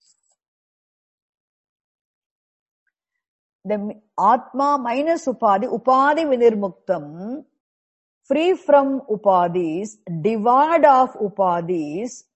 The Atma minus Upadhi, Upadhi Vinirmuktam, free from Upadhis, devoid of Upadhis.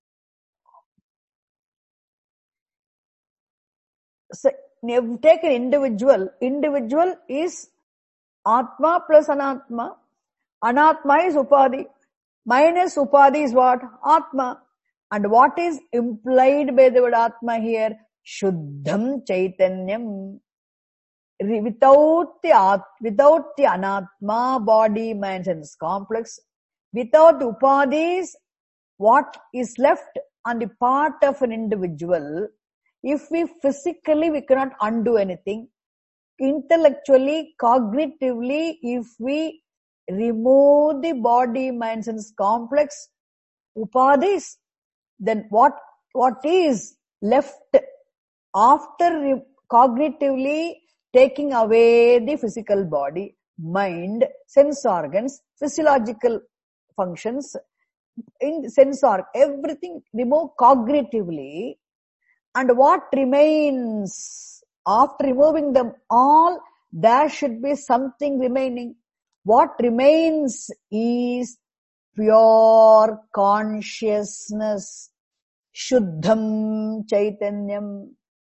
So, take an individual. Individual is Atma plus Anatma. Anatma is Upadhi. Minus Upadhi is what? Atma. And what is implied by the word Atma here? Shuddham Chaitanyam. Without the without the anatma, body, mind, sense complex, without the upadhis, what is left on the part of an individual? If we physically we cannot undo anything, intellectually, cognitively, if we remove the body, mind, sense complex, upadhis, then what what is left after cognitively taking away the physical body, mind, sense organs, physiological functions, in sense organ, everything remove cognitively. And what remains after removing them all, there should be something remaining. What remains is pure consciousness, Shuddham Chaitanyam.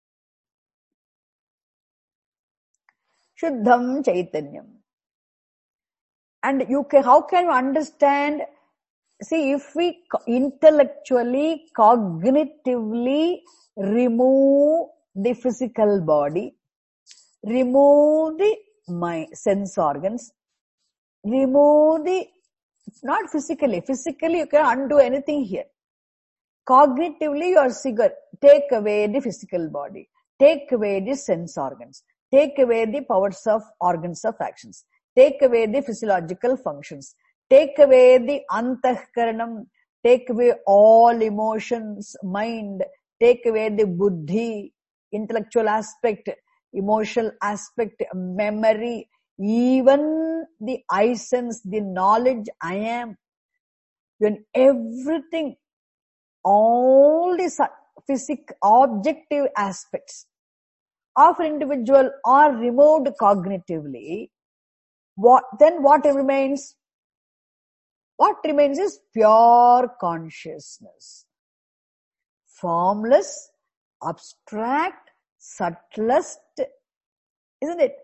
Shuddham Chaitanyam. And you can, how can you understand? See, if we intellectually, cognitively remove the physical body, remove the my sense organs, remove the, not physically, physically you can undo anything here. Cognitively you are figure, take away the physical body, take away the sense organs, take away the powers of organs of actions, take away the physiological functions, take away the antahkaranam, take away all emotions, mind, take away the buddhi, intellectual aspect, emotional aspect, memory, even the I sense, the knowledge I am. When everything, all the physical, objective aspects of an individual are removed cognitively, what then what remains? What remains is pure consciousness. Formless, abstract, subtlest, isn't it?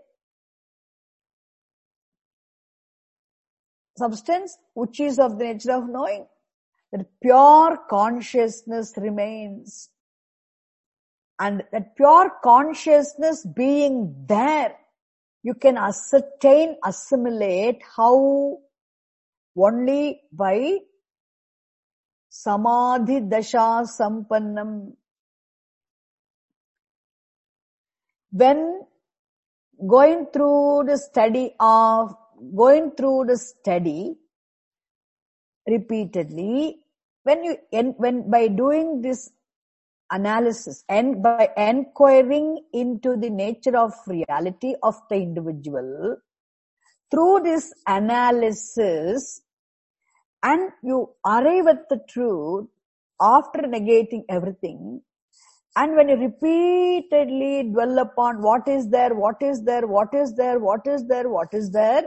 Substance which is of the nature of knowing. That pure consciousness remains. And that pure consciousness being there, you can ascertain, assimilate how only by samadhi dasha sampannam. When going through the study of, going through the study repeatedly, when you, when by doing this analysis and by enquiring into the nature of reality of the individual, through this analysis, and you arrive at the truth after negating everything, and when you repeatedly dwell upon what is there, what is there, what is there, what is there, what is there,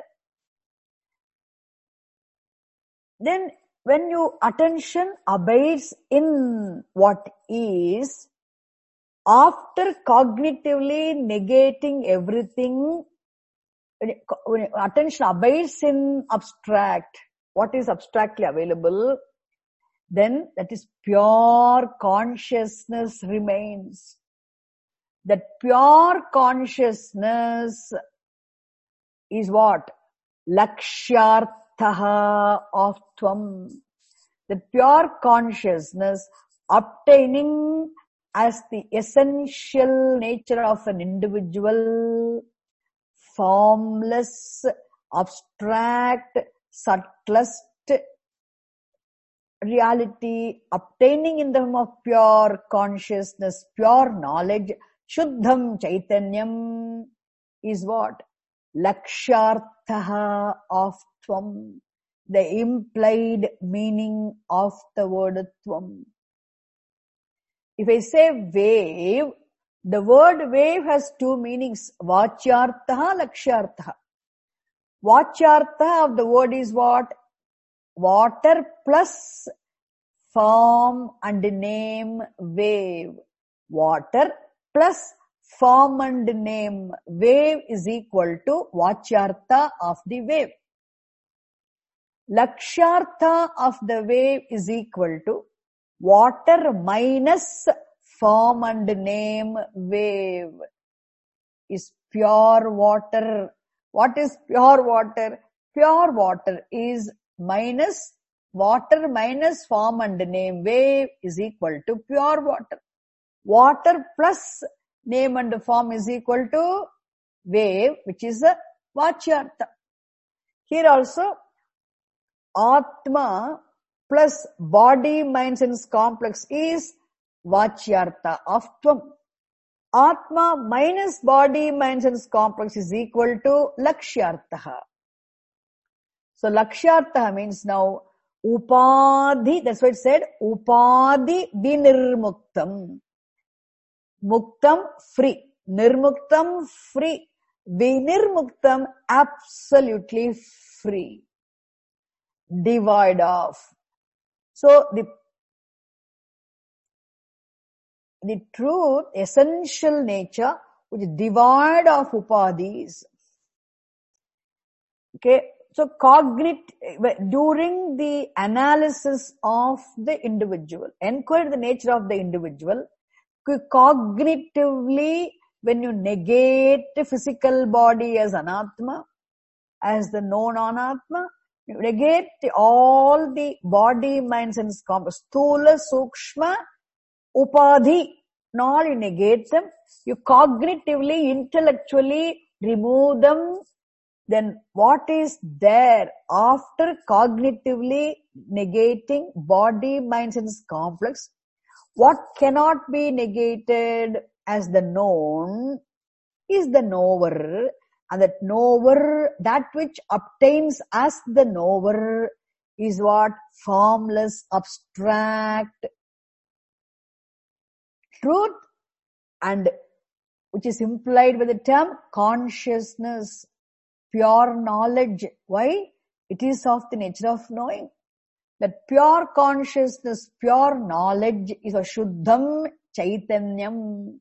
then when your attention abides in what is, After cognitively negating everything, when attention abides in abstract, what is abstractly available, then that is pure consciousness remains. That pure consciousness is what? Lakshyarthaha of Tvam. The pure consciousness obtaining as the essential nature of an individual, formless, abstract, subtlest reality, obtaining in the form of pure consciousness, pure knowledge, Shuddham Chaitanyam is what? Lakshyarthaha of Tvam. The implied meaning of the word Tvam. If I say wave, the word wave has two meanings. Vachyarthaha, Lakshyarthaha. Vachyarthaha of the word is what? Water plus form and name wave. Water plus form and name wave is equal to Vachyartha of the wave. Lakshyartha of the wave is equal to water minus form and name wave is pure water. What is pure water? Pure water is minus water minus form and name wave is equal to pure water. Water plus name and form is equal to wave, which is a Vachyartha. Here also, Atma plus body, mind, sense complex is Vachyartha of Tvam. Atma minus body, mind, sense complex is equal to Lakshyartha. So Lakshyartha means now Upadhi, that's what it said, Upadhi vinirmuktam. Muktam free. Nirmuktam free. Vinirmuktam absolutely free. Devoid of. So the, the truth, essential nature, which is devoid of upadhis. Okay. So cognit, during the analysis of the individual, inquire the nature of the individual, cognitively, when you negate the physical body as anatma, as the known anatma, you negate all the body, mind, sense complex, sthula, sukshma, upadhi, and all you negate them, you cognitively, intellectually remove them. Then what is there after cognitively negating body, mind, sense complex? What cannot be negated as the known is the knower. And that knower, that which obtains as the knower is what? Formless, abstract truth, and which is implied by the term consciousness, pure knowledge. Why? It is of the nature of knowing. That pure consciousness, pure knowledge is a Shuddham Chaitanyam.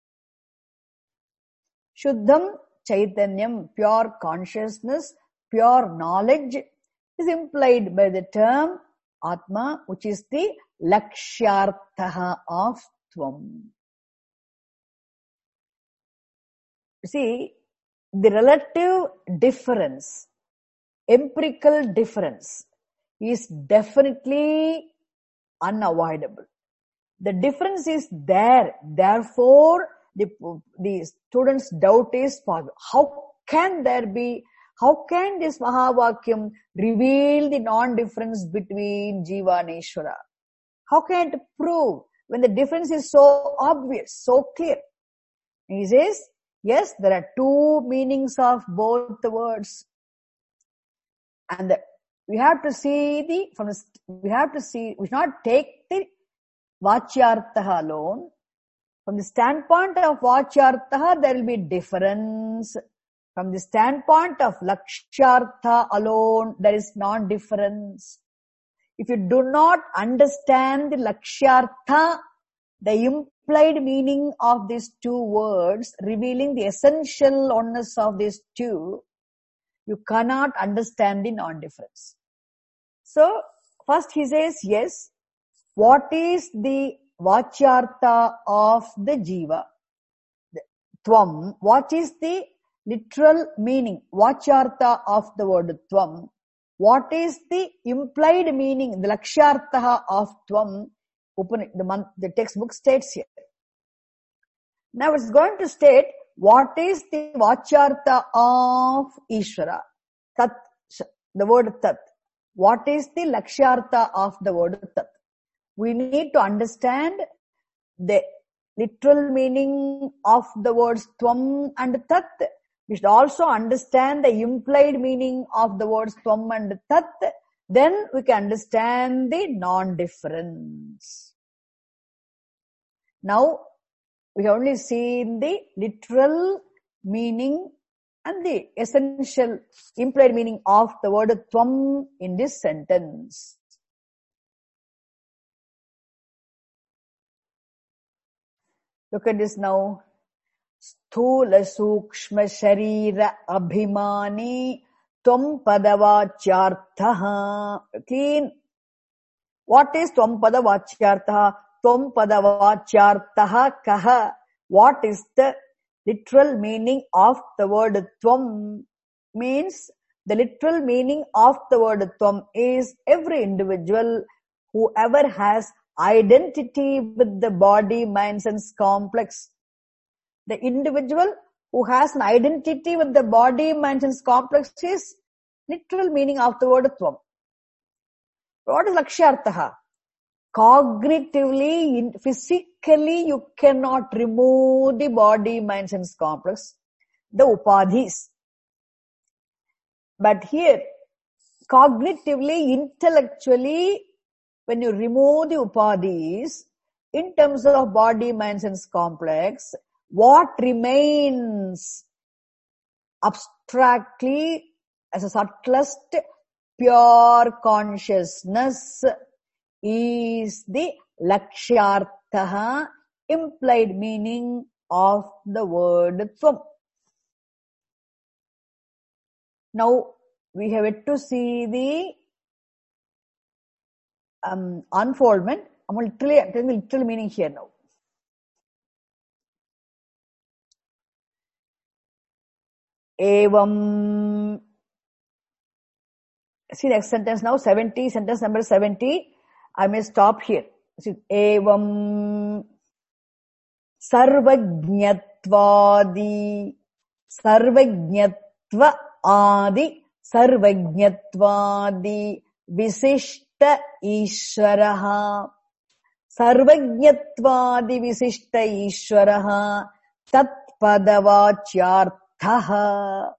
Shuddham Chaitanyam, pure consciousness, pure knowledge is implied by the term Atma, which is the Lakshyarthaha of Tvam. See, the relative difference, empirical difference is definitely unavoidable. The difference is there. Therefore, the, the student's doubt is possible. How can there be, how can this Mahavakyam reveal the non-difference between Jiva and Ishvara? How can it prove when the difference is so obvious, so clear? He says, yes, there are two meanings of both the words. And the, we have to see the, from the, we have to see, we should not take the Vachyarthaha alone. From the standpoint of Vachyarthaha, there will be difference. From the standpoint of Lakshyartha alone, there is non-difference. If you do not understand the Lakshyartha, the implied meaning of these two words, revealing the essential oneness of these two, you cannot understand the non-difference. So, first he says, yes, what is the vachyartha of the jiva? The tvam. What is the literal meaning, vachyartha of the word tvam? What is the implied meaning, the lakshyartha of tvam? Open it, the, month, the textbook states here. Now it's going to state what is the vachyartha of Ishvara. Tat, the word tat. What is the lakshyartha of the word tat? We need to understand the literal meaning of the words tvam and tat. We should also understand the implied meaning of the words tvam and tat. Then we can understand the non-difference. Now, we have only seen the literal meaning and the essential implied meaning of the word tvam in this sentence. Look at this now. Sthula sukshma sharira abhimani tvam padavachyarthaha. Clean. What is tvam padavachyarthaha? Tvam padavachyarthaha kaha. What is the literal meaning of the word tvam? Means the literal meaning of the word tvam is every individual, whoever has identity with the body, mind, sense complex. The individual who has an identity with the body, mind, sense complex is literal meaning of the word tvam. What is lakshyarthaha? Cognitively, physically, you cannot remove the body, mind, sense complex, the upadhis. But here, cognitively, intellectually, when you remove the upadhis, in terms of body, mind, sense complex, what remains abstractly as a subtlest pure consciousness is the lakshyarthaha, implied meaning of the word tvam. Now, we have yet to see the um, unfoldment. I'm literally telling the literal meaning here now. Evam. See next sentence now, seventy, sentence number seventy. I may stop here. See, evam sarvajñatvadi, sarvajñatva adi, sarvajñatvadi visishta ishvaraha, sarvajñatvadi visishta ishvaraha tat padavachyarthaha.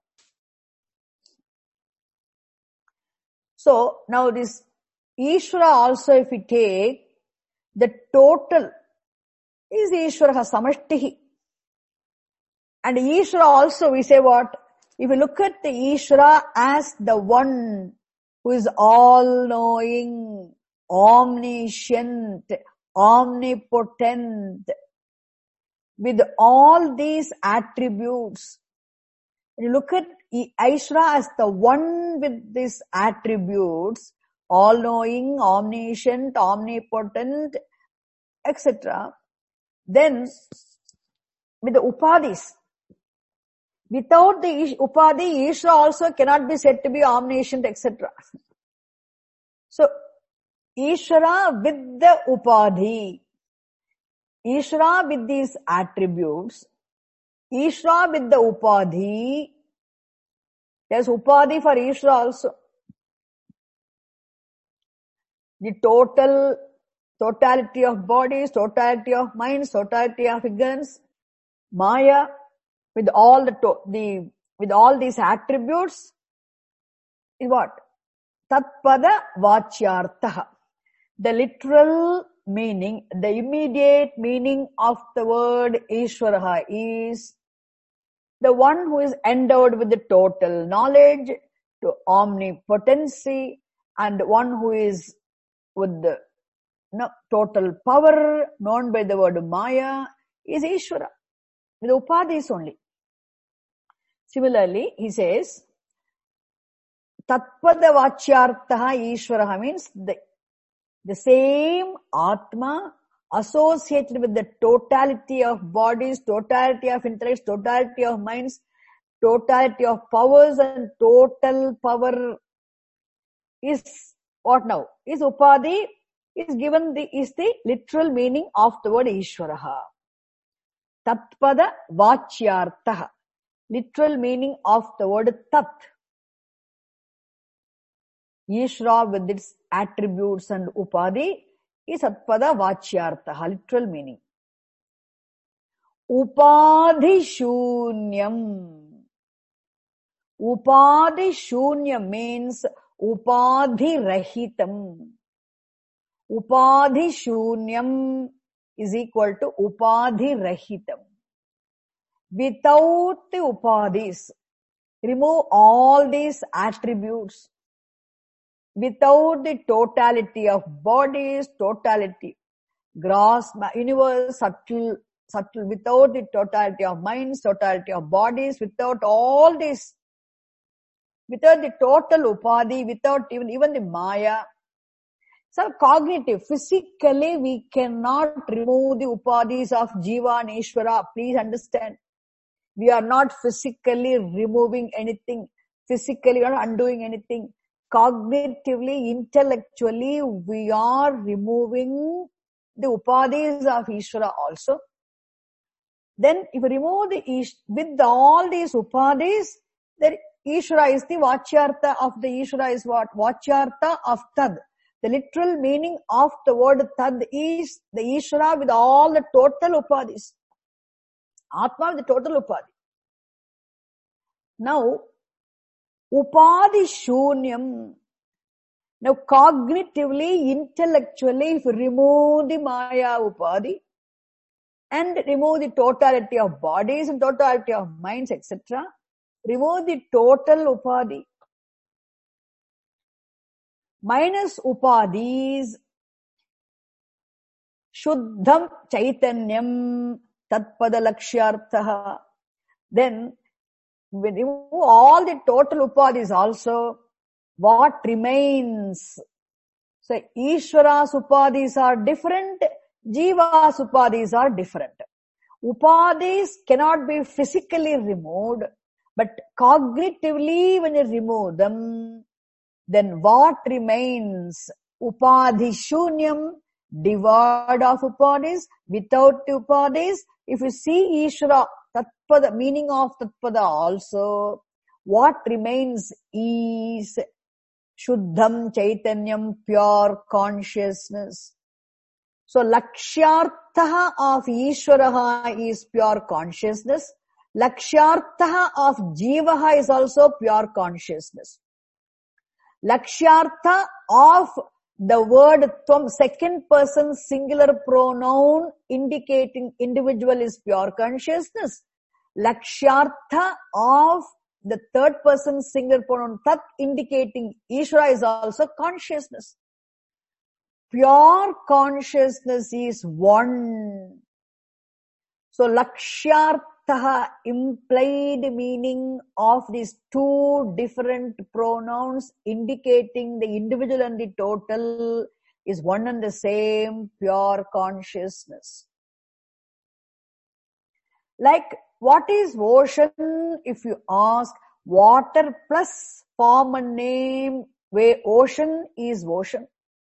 So, now this Ishvara also, if we take, the total is Ishvara samashtihi. And Ishvara also, we say what? If you look at the Ishvara as the one who is all-knowing, omniscient, omnipotent, with all these attributes, when you look at Ishvara as the one with these attributes, all-knowing, omniscient, omnipotent, et cetera. Then, with the upadhis, without the upadhi, Ishvara also cannot be said to be omniscient, et cetera. So, Ishvara with the upadhi, Ishvara with these attributes, Ishvara with the upadhi, there's upadhi for Ishvara also. The total, totality of bodies, totality of minds, totality of ignorance, Maya, with all the, to, the with all these attributes, is what? Tatpada vachyarthaha. The literal meaning, the immediate meaning of the word Ishvaraha is the one who is endowed with the total knowledge, to omnipotency, and one who is with the no, total power known by the word Maya is Ishvara. With upadhis only. Similarly, he says, Tatpada Vachyartaha Ishvaraha means the, the same Atma associated with the totality of bodies, totality of intellects, totality of minds, totality of powers, and total power is what now? Is Upadhi is given the is the literal meaning of the word Ishvaraha. Tatpada Vachyartaha. Literal meaning of the word Tat. Ishvara with its attributes and Upadhi is Tatpada Vachyartaha. Literal meaning. Upadhi Shunyam. Upadhi Shunyam means Upadhi Rahitam. Upadhi Shunyam is equal to Upadhi Rahitam. Without the Upadhis, remove all these attributes. Without the totality of bodies, totality, gross, universe, subtle, subtle, without the totality of minds, totality of bodies, without all this, without the total Upadhi, without even, even the Maya. So cognitive, physically we cannot remove the Upadhis of Jiva and Ishvara. Please understand. We are not physically removing anything. Physically we are not undoing anything. Cognitively, intellectually, we are removing the Upadhis of Ishvara also. Then if we remove the Ish, with all these Upadhis, then Ishvara is the Vachyartha of the Ishvara is what? Vachyartha of Tad. The literal meaning of the word Tad is the Ishvara with all the total Upadhis. Atma with the total Upadhi. Now, Upadhi Shunyam. Now, cognitively, intellectually, if you remove the Maya Upadhi and remove the totality of bodies and totality of minds, et cetera, remove the total Upadhi. Minus Upadhis, Shuddham Chaitanyam Tatpada Lakshyarthaha. Then, we remove all the total Upadhis also, what remains? So, Ishvara's Upadhis are different, Jiva's Upadhis are different. Upadhis cannot be physically removed, but cognitively when you remove them, then what remains? Upadhi Shunyam, devoid of Upadhis, without Upadhis. If you see Ishvara, Tatpada, meaning of Tatpada also, what remains is Shuddham Chaitanyam, pure consciousness. So, Lakshyartha of Ishvaraha is pure consciousness. Lakshyartha of Jivaha is also pure consciousness. Lakshyartha of the word Tvam, second person singular pronoun indicating individual is pure consciousness. Lakshyartha of the third person singular pronoun Tat indicating Ishvara is also consciousness. Pure consciousness is one. So Lakshyartha, implied meaning of these two different pronouns indicating the individual and the total is one and the same, pure consciousness. Like, what is ocean? If you ask, water plus form and name, where ocean is ocean.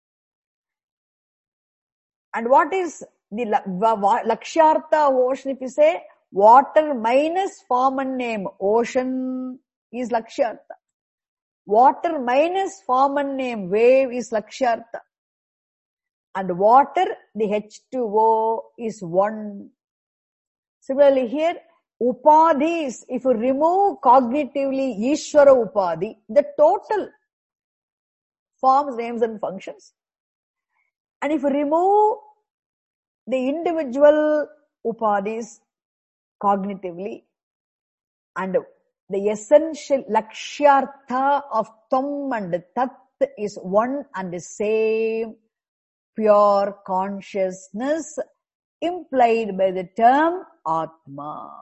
And what is the Lakshyartha of ocean? If you say, water minus form and name, ocean is Lakshyartha. Water minus form and name, wave is Lakshyartha. And water, the H two O is one. Similarly here, Upadhis, if you remove cognitively Ishvara Upadhi, the total forms, names and functions. And if you remove the individual Upadhis cognitively, and the essential Lakshyartha of Tvam and Tat is one and the same, pure consciousness implied by the term Atma.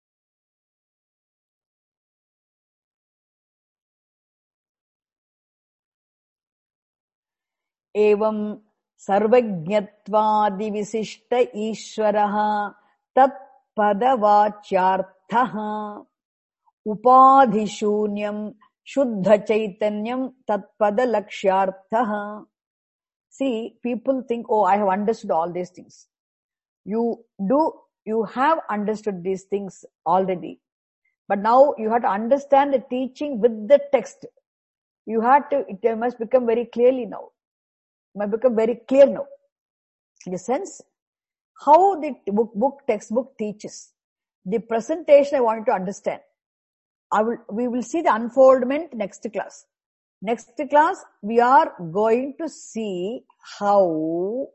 Evam sarvajñatvaadi visishta ishvaraha tat padavachyarthaha upadhishunyam shuddha chaitanyam tat padalakshyarthaha. See, people think, oh, I have understood all these things. You do, you have understood these things already. But now you have to understand the teaching with the text. You have to, it must become very clearly now. It must become very clear now. In the sense, how the book, book, textbook teaches. The presentation I want you to understand. I will, we will see the unfoldment next class. Next class, we are going to see how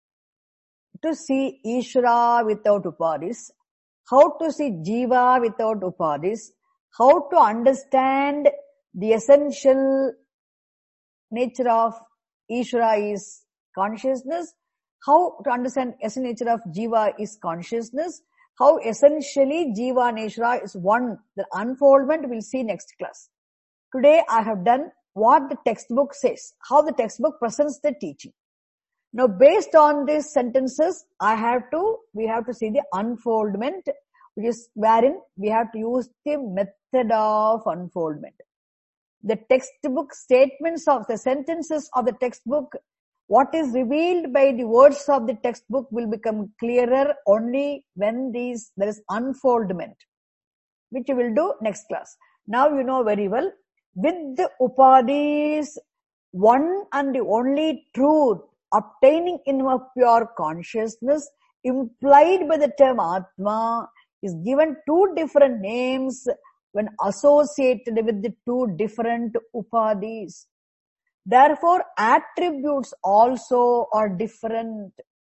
to see Ishvara without Upadis, how to see Jiva without Upadis, how to understand the essential nature of Ishvara is consciousness, how to understand essential nature of Jiva is consciousness, how essentially Jiva and Ishvara is one. The unfoldment we'll see next class. Today I have done what the textbook says, how the textbook presents the teaching. Now based on these sentences, I have to, we have to see the unfoldment, which is wherein we have to use the method of unfoldment. The textbook statements of the sentences of the textbook, what is revealed by the words of the textbook will become clearer only when these, there is unfoldment, which we will do next class. Now you know very well, with the Upadis, one and the only truth obtaining in a pure consciousness implied by the term Atma is given two different names when associated with the two different Upadis. Therefore, attributes also are different.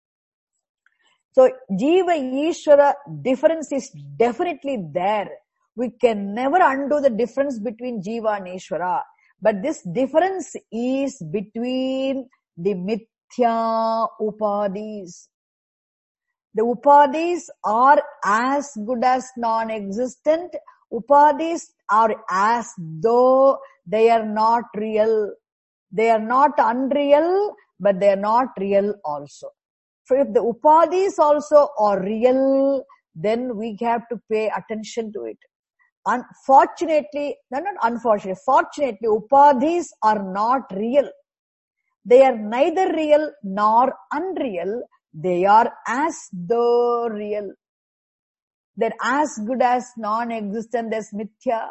So, Jiva Ishvara difference is definitely there. We can never undo the difference between Jiva and Ishvara. But this difference is between the Mithya Upadis. The Upadis are as good as non-existent. Upadis are as though they are not real. They are not unreal, but they are not real also. So if the Upadis also are real, then we have to pay attention to it. Unfortunately, no, not unfortunately, fortunately, Upadis are not real. They are neither real nor unreal. They are as though real. They're as good as non-existent as Mithya.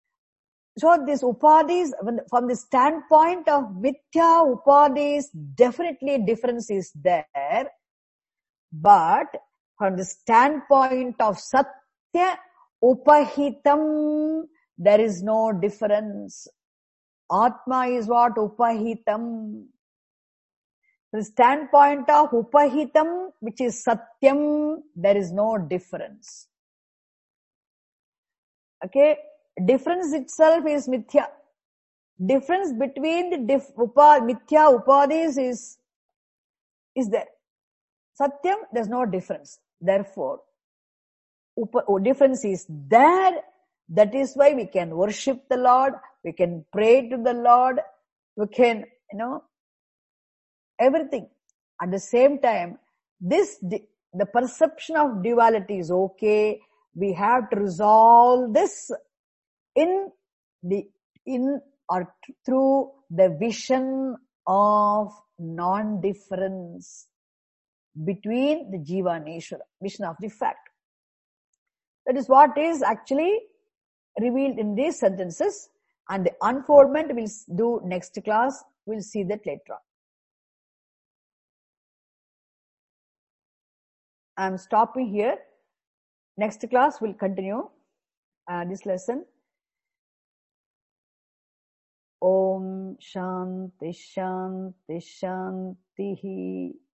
So this Upadis, from the standpoint of Mithya Upadis, definitely difference is there. But from the standpoint of Satya Upahitam, there is no difference. Atma is what? Upahitam. The standpoint of Upahitam, which is Satyam, there is no difference. Okay? Difference itself is Mithya. Difference between the dif- upa, Mithya Upadis is, is there. Satyam, there's no difference. Therefore, upa, difference is there. That is why we can worship the Lord. We can pray to the Lord. We can, you know, everything. At the same time, this, the perception of duality is okay. We have to resolve this in the, in or through the vision of non-difference between the Jiva and Ishvara, vision of the fact. That is what is actually revealed in these sentences, and the unfoldment we'll do next class. We'll see that later on. I'm stopping here. Next class we'll continue uh, this lesson. Om Shanti Shanti Shanti.